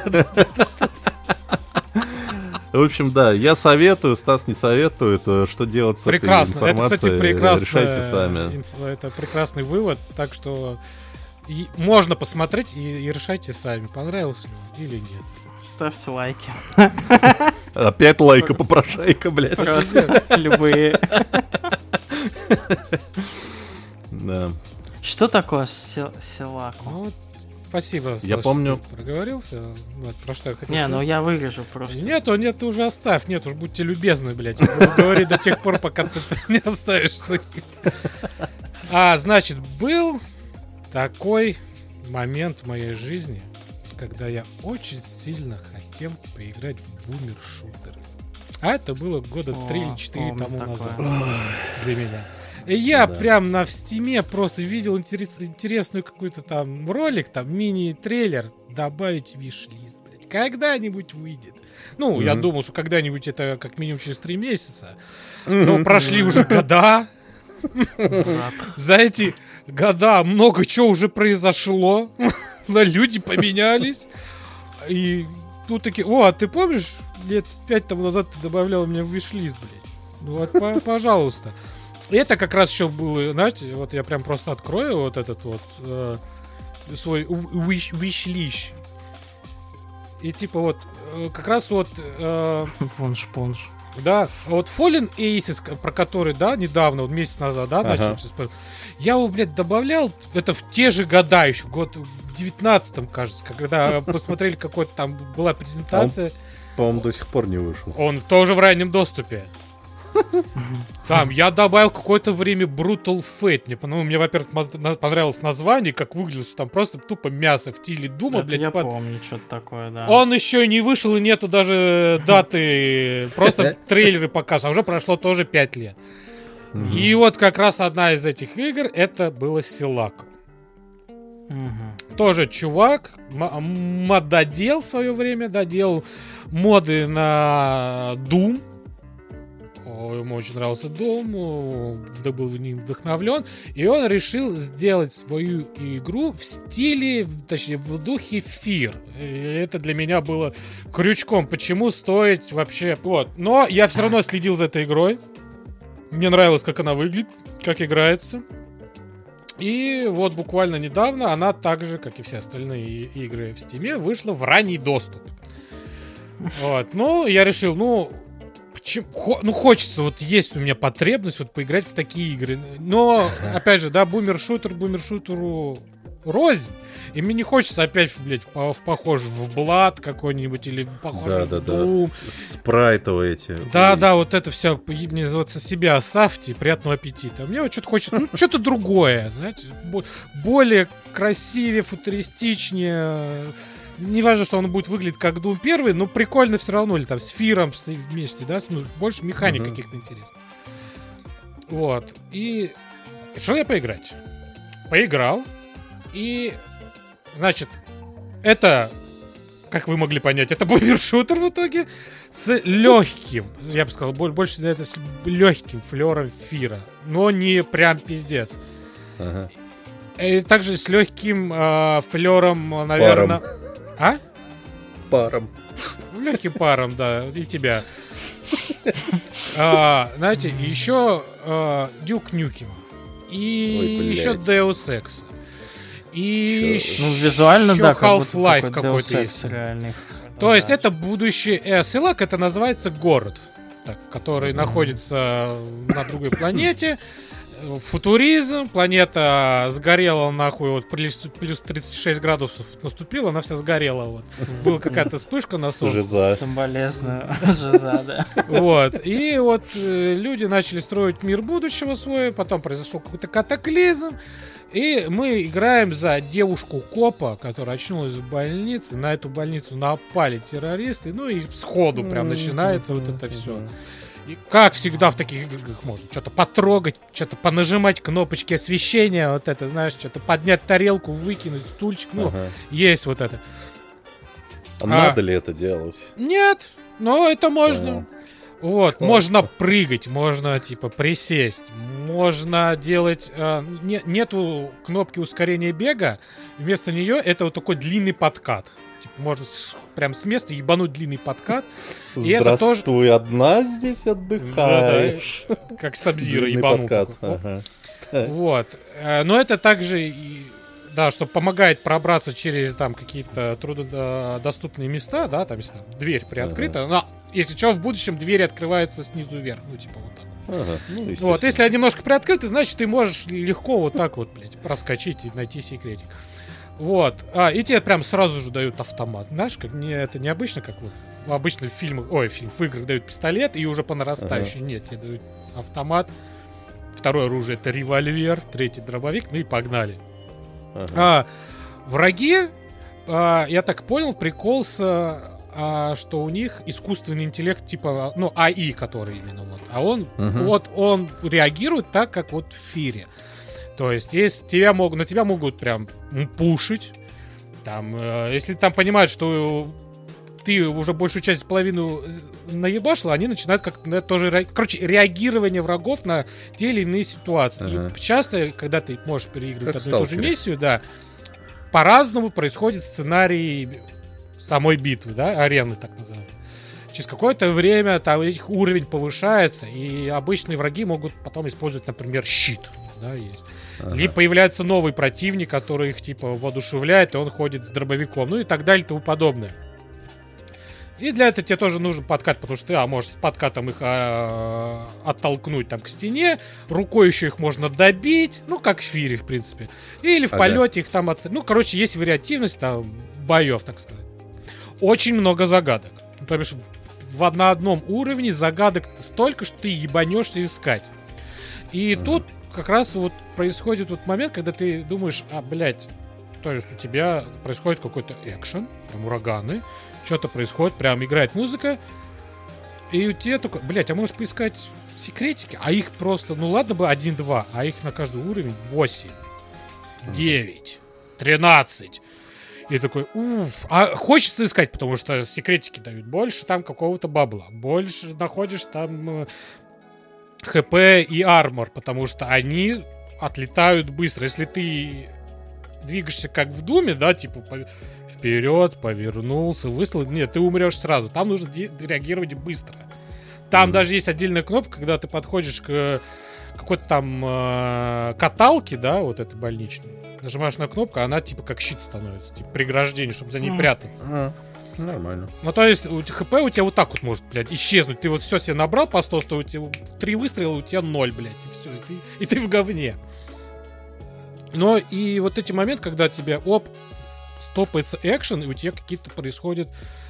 В общем, да, я советую, Стас не советует, что делать с прекрасно. этой информацией. Это, кстати, прекрасно. Решайте сами. Инф... Это прекрасный вывод, так что и можно посмотреть и, и решайте сами, понравилось ли или нет. Ставьте лайки. Опять лайка попрошайка, блядь. Просто любые. Да. Что такое селаку? Ну, спасибо, я Стас, помню... что проговорился. Вот, про что я хотел Не, сказать. ну я вырежу просто. Нет, нет, ты уже оставь. Нет, уж будьте любезны, блядь. Я буду говорить до тех пор, пока ты не оставишь. А, значит, был такой момент в моей жизни, когда я очень сильно хотел поиграть в бумер-шутеры. А это было года три или четыре тому такое. назад. Для меня. И я да. прям на в стиме просто видел интерес, интересную какую-то там ролик, там мини-трейлер, добавить в виш-лист, блядь. Когда-нибудь выйдет. Ну, mm-hmm. я думал, что когда-нибудь это как минимум через три месяца. Mm-hmm. Но прошли уже года. За эти года много чего уже произошло. Люди поменялись. И тут такие, о, а ты помнишь, лет пять тому назад ты добавлял меня в виш-лист, блядь? Ну вот, по- пожалуйста. И это как раз еще было, знаете, вот я прям просто открою вот этот вот э, свой wish- wish-list. И типа вот, э, как раз вот... Э, Вунш-пунш. да, вот Fallen Aces, про который, да, недавно, вот месяц назад, да, Ага. начал сейчас... Я его, блядь, добавлял, это в те же года еще, год в девятнадцатом, кажется, когда посмотрели, какой-то там была презентация. По-моему, до сих пор не вышел. Он тоже в раннем доступе. Там я добавил какое-то время Brutal Fate. Мне, ну, мне, во-первых, маз- на- понравилось название, как выглядит, что там просто тупо мясо в стиле Дума, Это блядь. я под- помню, что-то такое, да. Он еще не вышел, и нету даже даты, просто трейлеры показывают, а уже прошло тоже пять лет. Мгм. И вот как раз одна из этих игр, это было Силако. Мгм. Тоже чувак, м- мододел в свое время, да, делал моды на Doom. О, ему очень нравился Doom, о, вд- был в ним вдохновлен. И он решил сделать свою игру в стиле, в- точнее, в духе Fear. И это для меня было крючком. Почему стоить вообще... Вот. Но я все равно следил за этой игрой. Мне нравилось, как она выглядит, как играется. И вот буквально недавно она так же, как и все остальные и- игры в Steam, вышла в ранний доступ. Вот. Ну, я решил, ну, почему- хо- ну, хочется, вот есть у меня потребность вот поиграть в такие игры. Но, опять же, да, бумер-шутер, бумер-шутеру рознь. И мне не хочется опять, блядь, в, в похож в Blood какой-нибудь или в похож Да, в да, да. Doom. Спрайтовые эти. Да, Ой. да, вот это все, мне называется, себя оставьте, приятного аппетита. Мне вот что-то хочется, ну, что-то другое, знаете, бо- более красивее, футуристичнее. Не важно, что он будет выглядеть как Doom первый, но прикольно все равно, или там с Фиром с- вместе, да, с- ну, больше механик Мгм. каких-то интересных. Вот, и решил я поиграть. Поиграл, и, значит, это... Как вы могли понять, это бумер-шутер в итоге с легким, я бы сказал, боль- больше это с легким флером Фира, но не прям пиздец. Ага. И также с легким э, флером, наверное... А? Паром. Легким паром, да, и тебя. А, знаете, еще Дюк Нюкем. И Ой, блядь. еще Deus Ex. И Чё? Ну, визуально, еще да, как будто Half-Life такой какой-то Deus есть. Ex реальный. То есть Да. это будущее... Э, Силак это называется город, так, который находится на другой планете. Э, Футуризм, планета сгорела нахуй, вот плюс, плюс тридцать шесть градусов наступила, она вся сгорела. Вот. Была какая-то вспышка на солнце. Жиза. Соболезную. Жиза, да. Вот. И вот э, люди начали строить мир будущего свой, потом произошел какой-то катаклизм. И мы играем за девушку-копа, которая очнулась в больнице. На эту больницу напали террористы. Ну и сходу прям начинается вот это все. И как всегда в таких играх можно что-то потрогать, что-то понажимать кнопочки освещения, вот это, знаешь, что-то поднять тарелку, выкинуть стульчик. Ну, Ага. есть вот это. А надо ли это делать? Нет, но это можно. Понял. Вот, Классно. можно прыгать, можно, типа, присесть, можно делать... э, не- нету кнопки ускорения бега, вместо нее это вот такой длинный подкат. Типа, можно с- прям с места ебануть длинный подкат, И это тоже- Здравствуй, одна здесь отдыхаешь. как Сабзира Длинный ебанул. подкат. такой. Ага. Вот. Э, Но это также, и, да, что помогает пробраться через там какие-то труднодоступные места, да, там если там дверь приоткрыта. Но, если что, в будущем двери открываются снизу вверх, ну, типа вот так. Ага. Ну, Вот, естественно. если они немножко приоткрыты, значит, ты можешь легко вот так вот, блядь, проскочить и найти секретик. Вот. А, и тебе прям сразу же дают автомат. Знаешь, как не, это необычно, как вот в обычных фильмах, ой, фильм, в играх дают пистолет и уже по нарастающей. Нет, тебе дают автомат. Второе оружие — это револьвер, третий — дробовик, ну и погнали. Ага. А, враги, а, я так понял, прикол с, а, что у них искусственный интеллект, типа, ну, эй ай, который именно вот. А он, Мгм. вот, он реагирует так, как вот в Фире. То есть, если тебя могут, на тебя могут прям м, пушить, там, э, если там понимают, что ты уже большую часть, половину наебашил, они начинают как-то тоже... ре- Короче, реагирование врагов на те или иные ситуации. Ага. И часто, когда ты можешь переигрывать Как одну и ту же сталкеры. миссию, да, по-разному происходит сценарий самой битвы, да, арены так называемой. Через какое-то время там их уровень повышается, и обычные враги могут потом использовать, например, щит. Да, есть. Ага. Либо появляется новый противник, который их типа воодушевляет, и он ходит с дробовиком, ну и так далее и тому подобное. И для этого тебе тоже нужен подкат, потому что ты, а, можешь с подкатом их а, оттолкнуть там к стене, рукой еще их можно добить, ну, как в Фире, в принципе. Или в Ага. полете их там... От... Ну, короче, есть вариативность там боев, так сказать. Очень много загадок. Ну, то бишь, в, на одном уровне загадок столько, что ты ебанешься искать. И Мгм. тут как раз вот происходит вот момент, когда ты думаешь, а, блядь, то есть у тебя происходит какой-то экшен, прям ураганы, что-то происходит, прям играет музыка, и у тебя такой, блядь, а можешь поискать секретики? А их просто, ну ладно бы один-два, а их на каждый уровень восемь, девять, тринадцать. И такой, уф. А хочется искать, потому что секретики дают больше там какого-то бабла. Больше находишь там э, ХП и армор, потому что они отлетают быстро. Если ты двигаешься как в Думе, да, типа по- вперед, повернулся, выстрел, нет, ты умрешь сразу. Там нужно де- реагировать быстро. Там Мгм. даже есть отдельная кнопка, когда ты подходишь к какой-то там э, каталке, да, вот этой больничной. Нажимаешь на кнопку, она типа как щит становится, типа преграждение, чтобы за ней Мгм. прятаться. Ага. Нормально. Ну, то есть, у тебя ХП у тебя вот так вот может, блядь, исчезнуть. Ты вот все себе набрал по сто, что у тебя три выстрела, у тебя ноль, блядь, и все, и ты, и ты в говне. Но и вот эти моменты, когда тебе, оп, стопается экшен, и у тебя какие-то происходят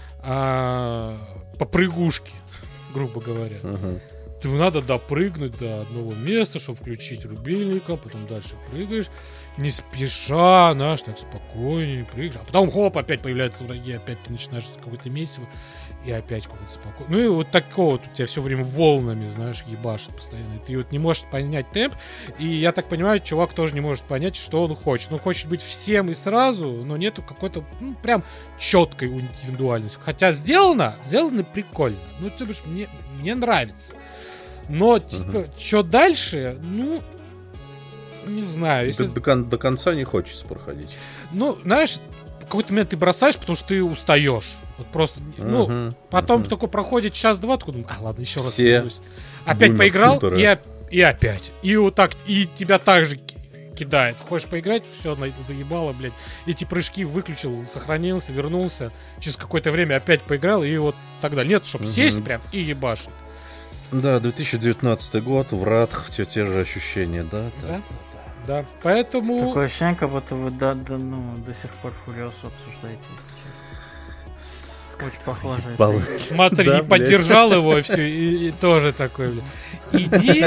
а, попрыгушки, грубо говоря. Ага. Ты надо допрыгнуть до одного места, чтобы включить рубильника, потом дальше прыгаешь, не спеша, знаешь, так спокойнее прыгаешь. А потом, хоп, опять появляются враги, опять ты начинаешь какое-то месиво, и опять какой-то спокойно. Ну и вот такого вот у тебя все время волнами, знаешь, ебашит постоянно. И ты вот не можешь понять темп, и я так понимаю, чувак тоже не может понять, что он хочет. Он хочет быть всем и сразу, но нету какой-то, ну, прям четкой индивидуальности. Хотя сделано, сделано прикольно. Ну, то бишь, мне, мне нравится. Но, типа, что дальше, ну, не знаю. Если... До, до кон- до конца не хочется проходить. Ну, знаешь, в какой-то момент ты бросаешь, потому что ты устаешь. Вот просто, ну, Мгм. потом Мгм. такой проходит час-два, такой, думаю, а, ладно, еще раз Все вернусь. Опять бумер поиграл, шутеры. и, оп- и опять. И вот так, и тебя так же ки- кидает. Хочешь поиграть, все, заебало, блядь. Эти прыжки выключил, сохранился, вернулся. Через какое-то время опять поиграл, и вот тогда. Нет, чтобы Мгм. сесть прям и ебашить. Да, две тысячи девятнадцатый год, в Радх, все те же ощущения, да? Да? Да, поэтому... Такое ощущение, как будто вы до, до, ну, до сих пор Фуриосу обсуждаете. Очень похоже. Заебало. Смотри, Да, не блядь. поддержал его, и все, и, и тоже такой, блядь. Иди.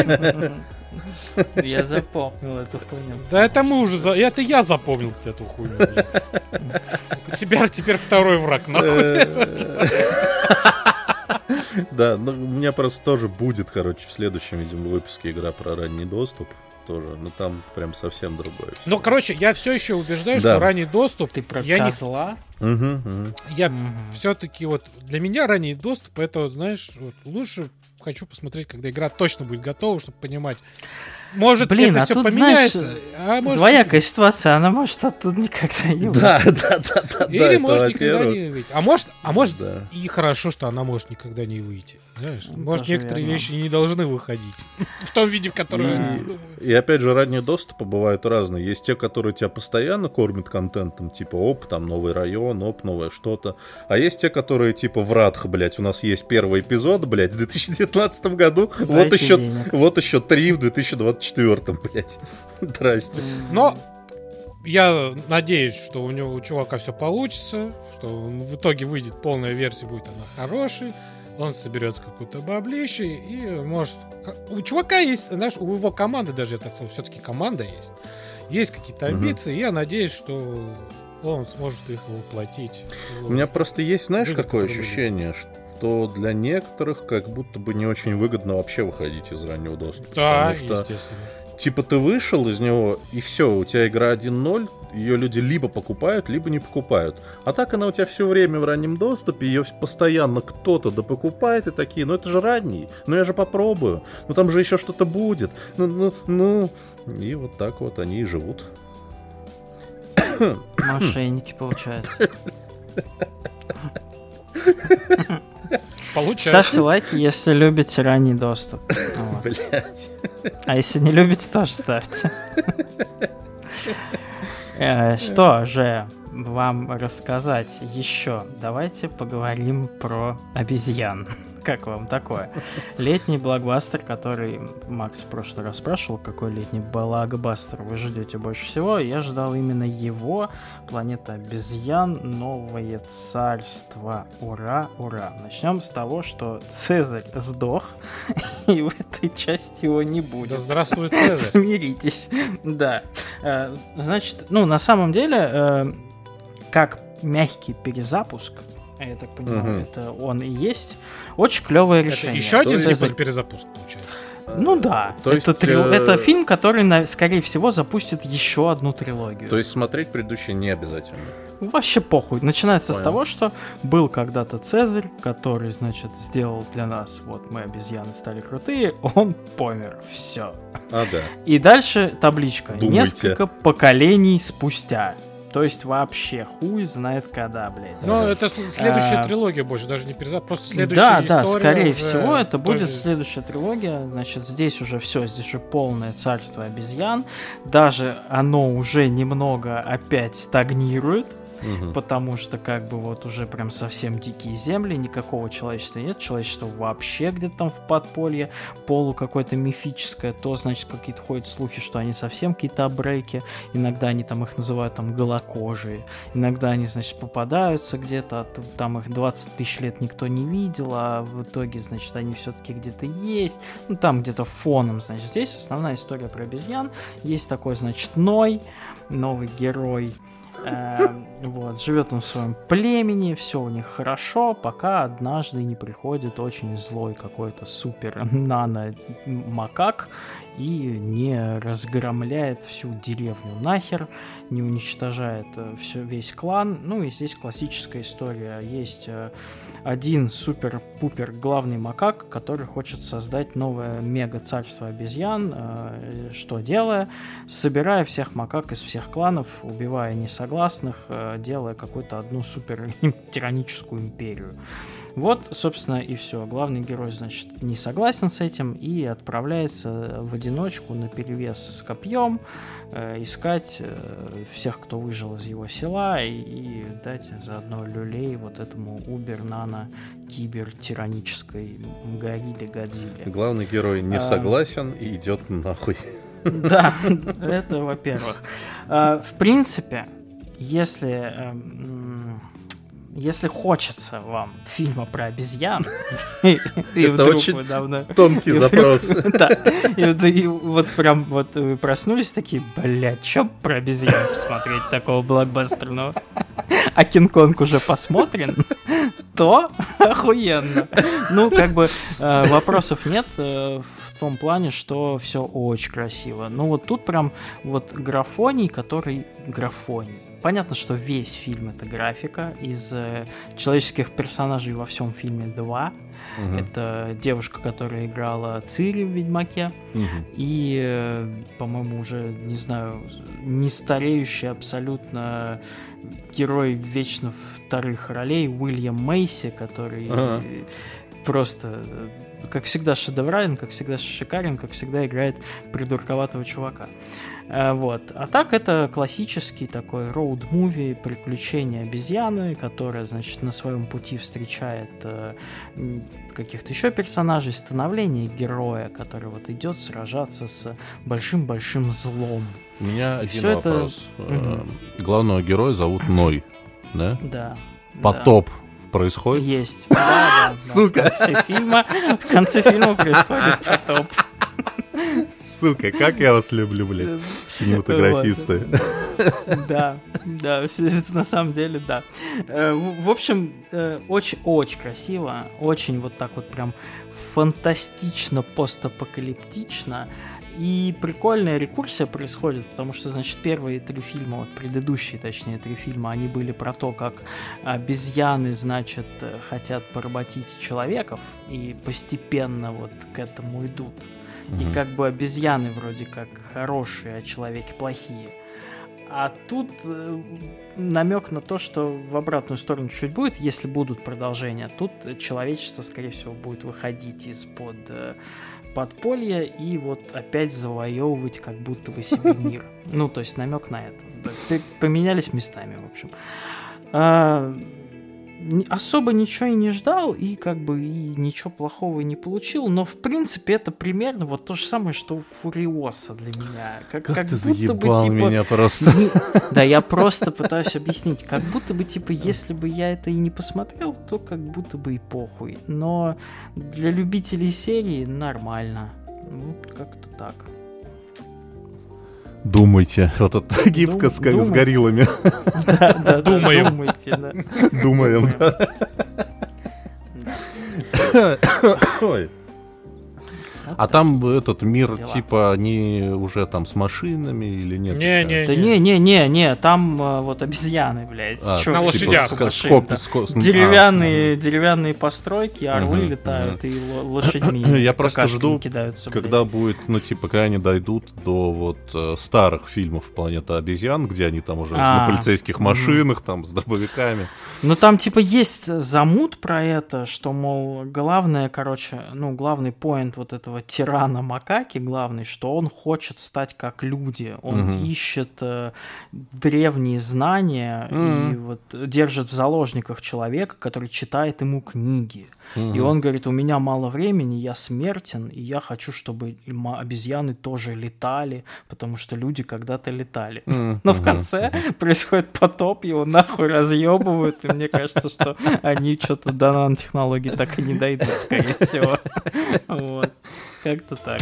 Я запомнил эту хуйню. Да это мы уже, за... это я запомнил эту хуйню, блядь. У тебя теперь второй враг, нахуй. Да, ну у меня просто тоже будет, короче, в следующем, видимо, выпуске игра про ранний доступ. Тоже, но там прям совсем другое. всё. Ну, короче, я все еще убеждаю, Да. что ранний доступ, Ты про я не, козла? Мгм, мгм. я Мгм. все-таки вот для меня ранний доступ, это, знаешь, вот, лучше хочу посмотреть, когда игра точно будет готова, чтобы понимать. Может, Блин, это а все тут, поменяется, знаешь, а может, Двоякая ситуация, она может оттуда никогда не Да, выйти. да, да, да. или да, это может никогда во-первых. не выйти. А может, а может Да. и хорошо, что она может никогда не выйти. Знаешь, Ну, может, тоже некоторые верно. вещи не должны выходить в том виде, в котором Да. они И, задумываются. и опять же, ранние доступы бывают разные. Есть те, которые тебя постоянно кормят контентом, типа, оп, там новый район, оп, новое что-то. А есть те, которые типа, в Радх, блядь, у нас есть первый эпизод, блядь, в две тысячи девятнадцатом году, вот Дайте еще, денег. вот еще три в две тысячи двадцать четвёртом, блядь. Здрасте. Но я надеюсь, что у него у чувака все получится, что он в итоге выйдет полная версия, будет она хорошей, он соберет какую-то баблище и может... У чувака есть, знаешь, у его команды даже, я так скажу, все-таки команда есть. Есть какие-то Мгм. амбиции, и я надеюсь, что он сможет их воплотить. У меня просто есть, знаешь, Выгод, какое который ощущение, что для некоторых как будто бы не очень выгодно вообще выходить из раннего доступа. Да, потому что естественно. типа ты вышел из него, и все, у тебя игра один ноль, ее люди либо покупают, либо не покупают. А так она у тебя все время в раннем доступе, ее постоянно кто-то да покупает, и такие, ну это же ранний, ну я же попробую, ну там же еще что-то будет, ну, ну, ну. И вот так вот они и живут. Мошенники, получается. Получается. Ставьте лайки, если любите ранний доступ. Вот. Блять. А если не любите, тоже ставьте. Э, Что же вам рассказать еще? Давайте поговорим про обезьян. Как вам такое? Летний блокбастер, который Макс в прошлый раз спрашивал, какой летний блокбастер вы ждете больше всего. Я ждал именно его. Планета обезьян. Новое царство. Ура, ура. Начнем с того, что Цезарь сдох, и в этой части его не будет. Да здравствует Цезарь. Смиритесь. Да. Э, Значит, ну, на самом деле, э, как мягкий перезапуск, я так понимаю, Мгм. это он и есть. Очень клевое Это решение. еще один То есть- типа перезапуск получается. Ну да. То есть, это, трил- э, это фильм, который, на- скорее всего, запустит еще одну трилогию. То есть смотреть предыдущие не обязательно. Вообще похуй. Начинается Понял. с того, что был когда-то Цезарь, который, значит, сделал для нас, вот мы обезьяны стали крутые, он помер. Все. А, да. И дальше табличка. Думайте. Несколько поколений спустя. То есть вообще хуй знает когда, блядь. Но это с- следующая А, трилогия больше, даже не перезапуск, просто следующая Да, история. да, скорее уже всего, это в той будет же- следующая трилогия. Значит, здесь уже все, здесь же полное царство обезьян. Даже оно уже немного опять стагнирует. Мгм. Потому что как бы вот уже прям совсем дикие земли, никакого человечества нет, человечество вообще где-то там в подполье, полу какое-то мифическое, то, значит, какие-то ходят слухи, что они совсем какие-то абрейки, иногда они там их называют там голокожие, иногда они, значит, попадаются где-то, а тут там их двадцать тысяч лет никто не видел, а в итоге, значит, они все-таки где-то есть, ну там где-то фоном, значит, здесь основная история про обезьян, есть такой, значит, Ной, новый герой. Эм, вот, живет он в своем племени, все у них хорошо, пока однажды не приходит очень злой какой-то супер нано макак и не разгромляет всю деревню нахер, не уничтожает э, всё, весь клан. Ну и здесь классическая история. Есть э, один супер-пупер главный макак, который хочет создать новое мега-царство обезьян, э, что делая? Собирая всех макак из всех кланов, убивая несогласных, э, делая какую-то одну супер тираническую империю. Вот, собственно, и все. Главный герой, значит, не согласен с этим и отправляется в одиночку наперевес с копьем э, искать э, всех, кто выжил из его села, и, и дать заодно люлей вот этому убер-нано-кибер-тиранической горилле Годзилле. Главный герой не А. согласен и идет нахуй. Да, это во-первых. А, В принципе, если эм, если хочется вам фильма про обезьян, и и Это вдруг очень вы давно... Тонкий и вдруг- запрос. Да, и вот- и вот прям вот вы проснулись такие, блядь, чё про обезьян посмотреть такого блокбастерного? А Кинг-Конг уже посмотрен, то охуенно. Ну, как бы э, вопросов нет э, в том плане, что все очень красиво. Ну, вот тут прям вот графоний, который графоний. Понятно, что весь фильм это графика. Из э, человеческих персонажей во всем фильме два. Мгм. Это девушка, которая играла Цири в «Ведьмаке», Мгм. и, э, по-моему, уже, не знаю, не стареющий абсолютно герой вечно вторых ролей Уильям Мейси, который Ага. э, просто, э, как всегда, шедеврален, как всегда шикарен, как всегда играет придурковатого чувака. Э, Вот. А так это классический такой роуд-муви, приключения обезьяны, которая, значит, на своем пути встречает э, м, каких-то еще персонажей, становление героя, который вот идет сражаться с большим-большим злом. У меня И один всё это- вопрос. Мгм. Э, Главного героя зовут Ной, да? Да. Потоп происходит? Есть. Да, да, да. Сука. В конце фильма, в конце фильма происходит потоп. Сука, как я вас люблю, блядь, кинематографисты. Да, да, на самом деле, да. Э, В в общем, э, очень-очень красиво, очень вот так вот прям фантастично, постапокалиптично. И прикольная рекурсия происходит, потому что, значит, первые три фильма, вот предыдущие, точнее, три фильма, они были про то, как обезьяны, значит, хотят поработить человеков, и постепенно вот к этому идут. Mm-hmm. И как бы обезьяны вроде как хорошие, а человеки плохие. А тут э, намек на то, что в обратную сторону чуть будет, если будут продолжения. Тут человечество, скорее всего, будет выходить из-под э, подполья и вот опять завоевывать как будто бы себе мир. Ну, то есть намек на это. Поменялись местами, в общем. А, особо ничего и не ждал, и как бы и ничего плохого и не получил, но в принципе это примерно вот то же самое, что Фуриоса для меня. Как, как, как ты будто заебал бы, типа, меня просто. Не, да, я просто пытаюсь объяснить. Как будто бы, типа, если бы я это и не посмотрел, то как будто бы и похуй. Но для любителей серии нормально. Ну, как-то так. Думайте. Вот эта гифка с, с гориллами. Да, да, думаем. Думайте, да. Думаем, да. Ой. А там этот мир, дела. типа, они уже там с машинами или нет? Не-не. Да не-не-не-не, там а, вот обезьяны, блядь. А, Чё, на типа, лошадях. с Ска- машин, скоп- да. ско- с- Деревянные, а, деревянные постройки, орлы Мгм, летают мгм. и ло- лошадьми Я просто какашками жду, кидаются, блядь. когда будет, ну, типа, когда они дойдут до вот э, старых фильмов «Планета обезьян», где они там уже А, на полицейских мгм. машинах, там, с дробовиками. Ну, там, типа, есть замут про это, что, мол, главное, короче, ну, главный поинт вот этого тирана макаки, главный, что он хочет стать как люди. Он Мгм. ищет э, древние знания и Мгм. вот держит в заложниках человека, который читает ему книги. И Мгм. он говорит, у меня мало времени, я смертен, и я хочу, чтобы ма- обезьяны тоже летали, потому что люди когда-то летали. Мгм. Но в Мгм. конце происходит потоп, его нахуй разъебывают, и мне кажется, что они что-то до нанотехнологий так и не дойдут, скорее всего. Вот. Как-то так.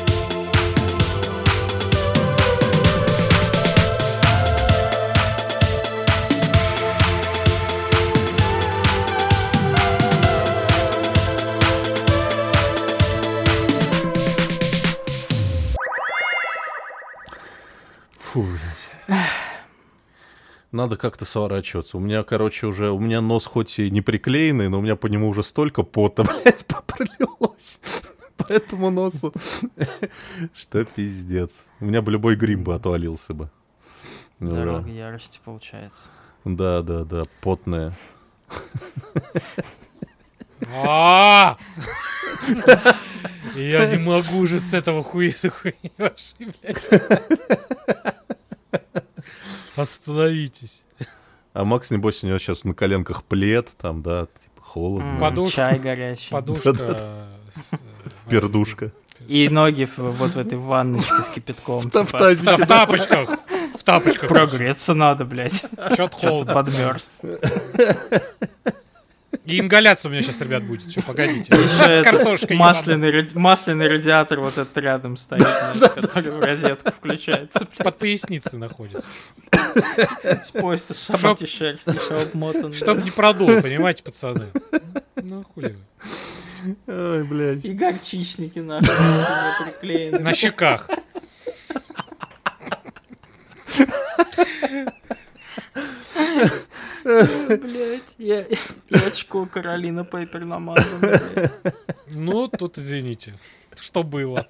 Фу, блядь. Надо как-то сворачиваться. У меня, короче, уже... У меня нос хоть и не приклеенный, но у меня по нему уже столько пота, блядь, пролилось. По этому носу. Что пиздец. У меня бы любой грим бы отвалился бы. Дорога ярости получается. Да, да, да, потная. А! Я не могу уже с этого хуиса хуйни вашей, блядь. Остановитесь. А Макс, небось, у него сейчас на коленках плед, там, да, типа холодно. М, Подушка. Чай горячий. Подушка. с, э, Пердушка. И ноги в- вот в этой ванночке с кипятком. В типа, тазике. В тапочках. В тапочках. Прогреться надо, блядь. Чё-то холодно. Подмерз. И ингаляция у меня сейчас, ребят, будет. Что, погодите. Ещё этот Картошка ебаная. масляный, ради- масляный радиатор вот этот рядом стоит, знаешь, который в розетку включается. блядь. Под поясницей находится. С пояса шапати шерсти, что обмотан. Чтоб не продуло, понимаете, пацаны? Ну, хули вы. Ой, блядь. И горчичники наши не приклеены. На щеках. Блять, я, и очко Каролина Пейпер намазано. блядь. Ну, тут извините. Что было?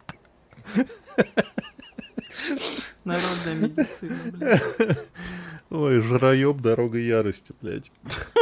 Народная медицина, блядь. Ой, жраёб, дорога ярости, блядь.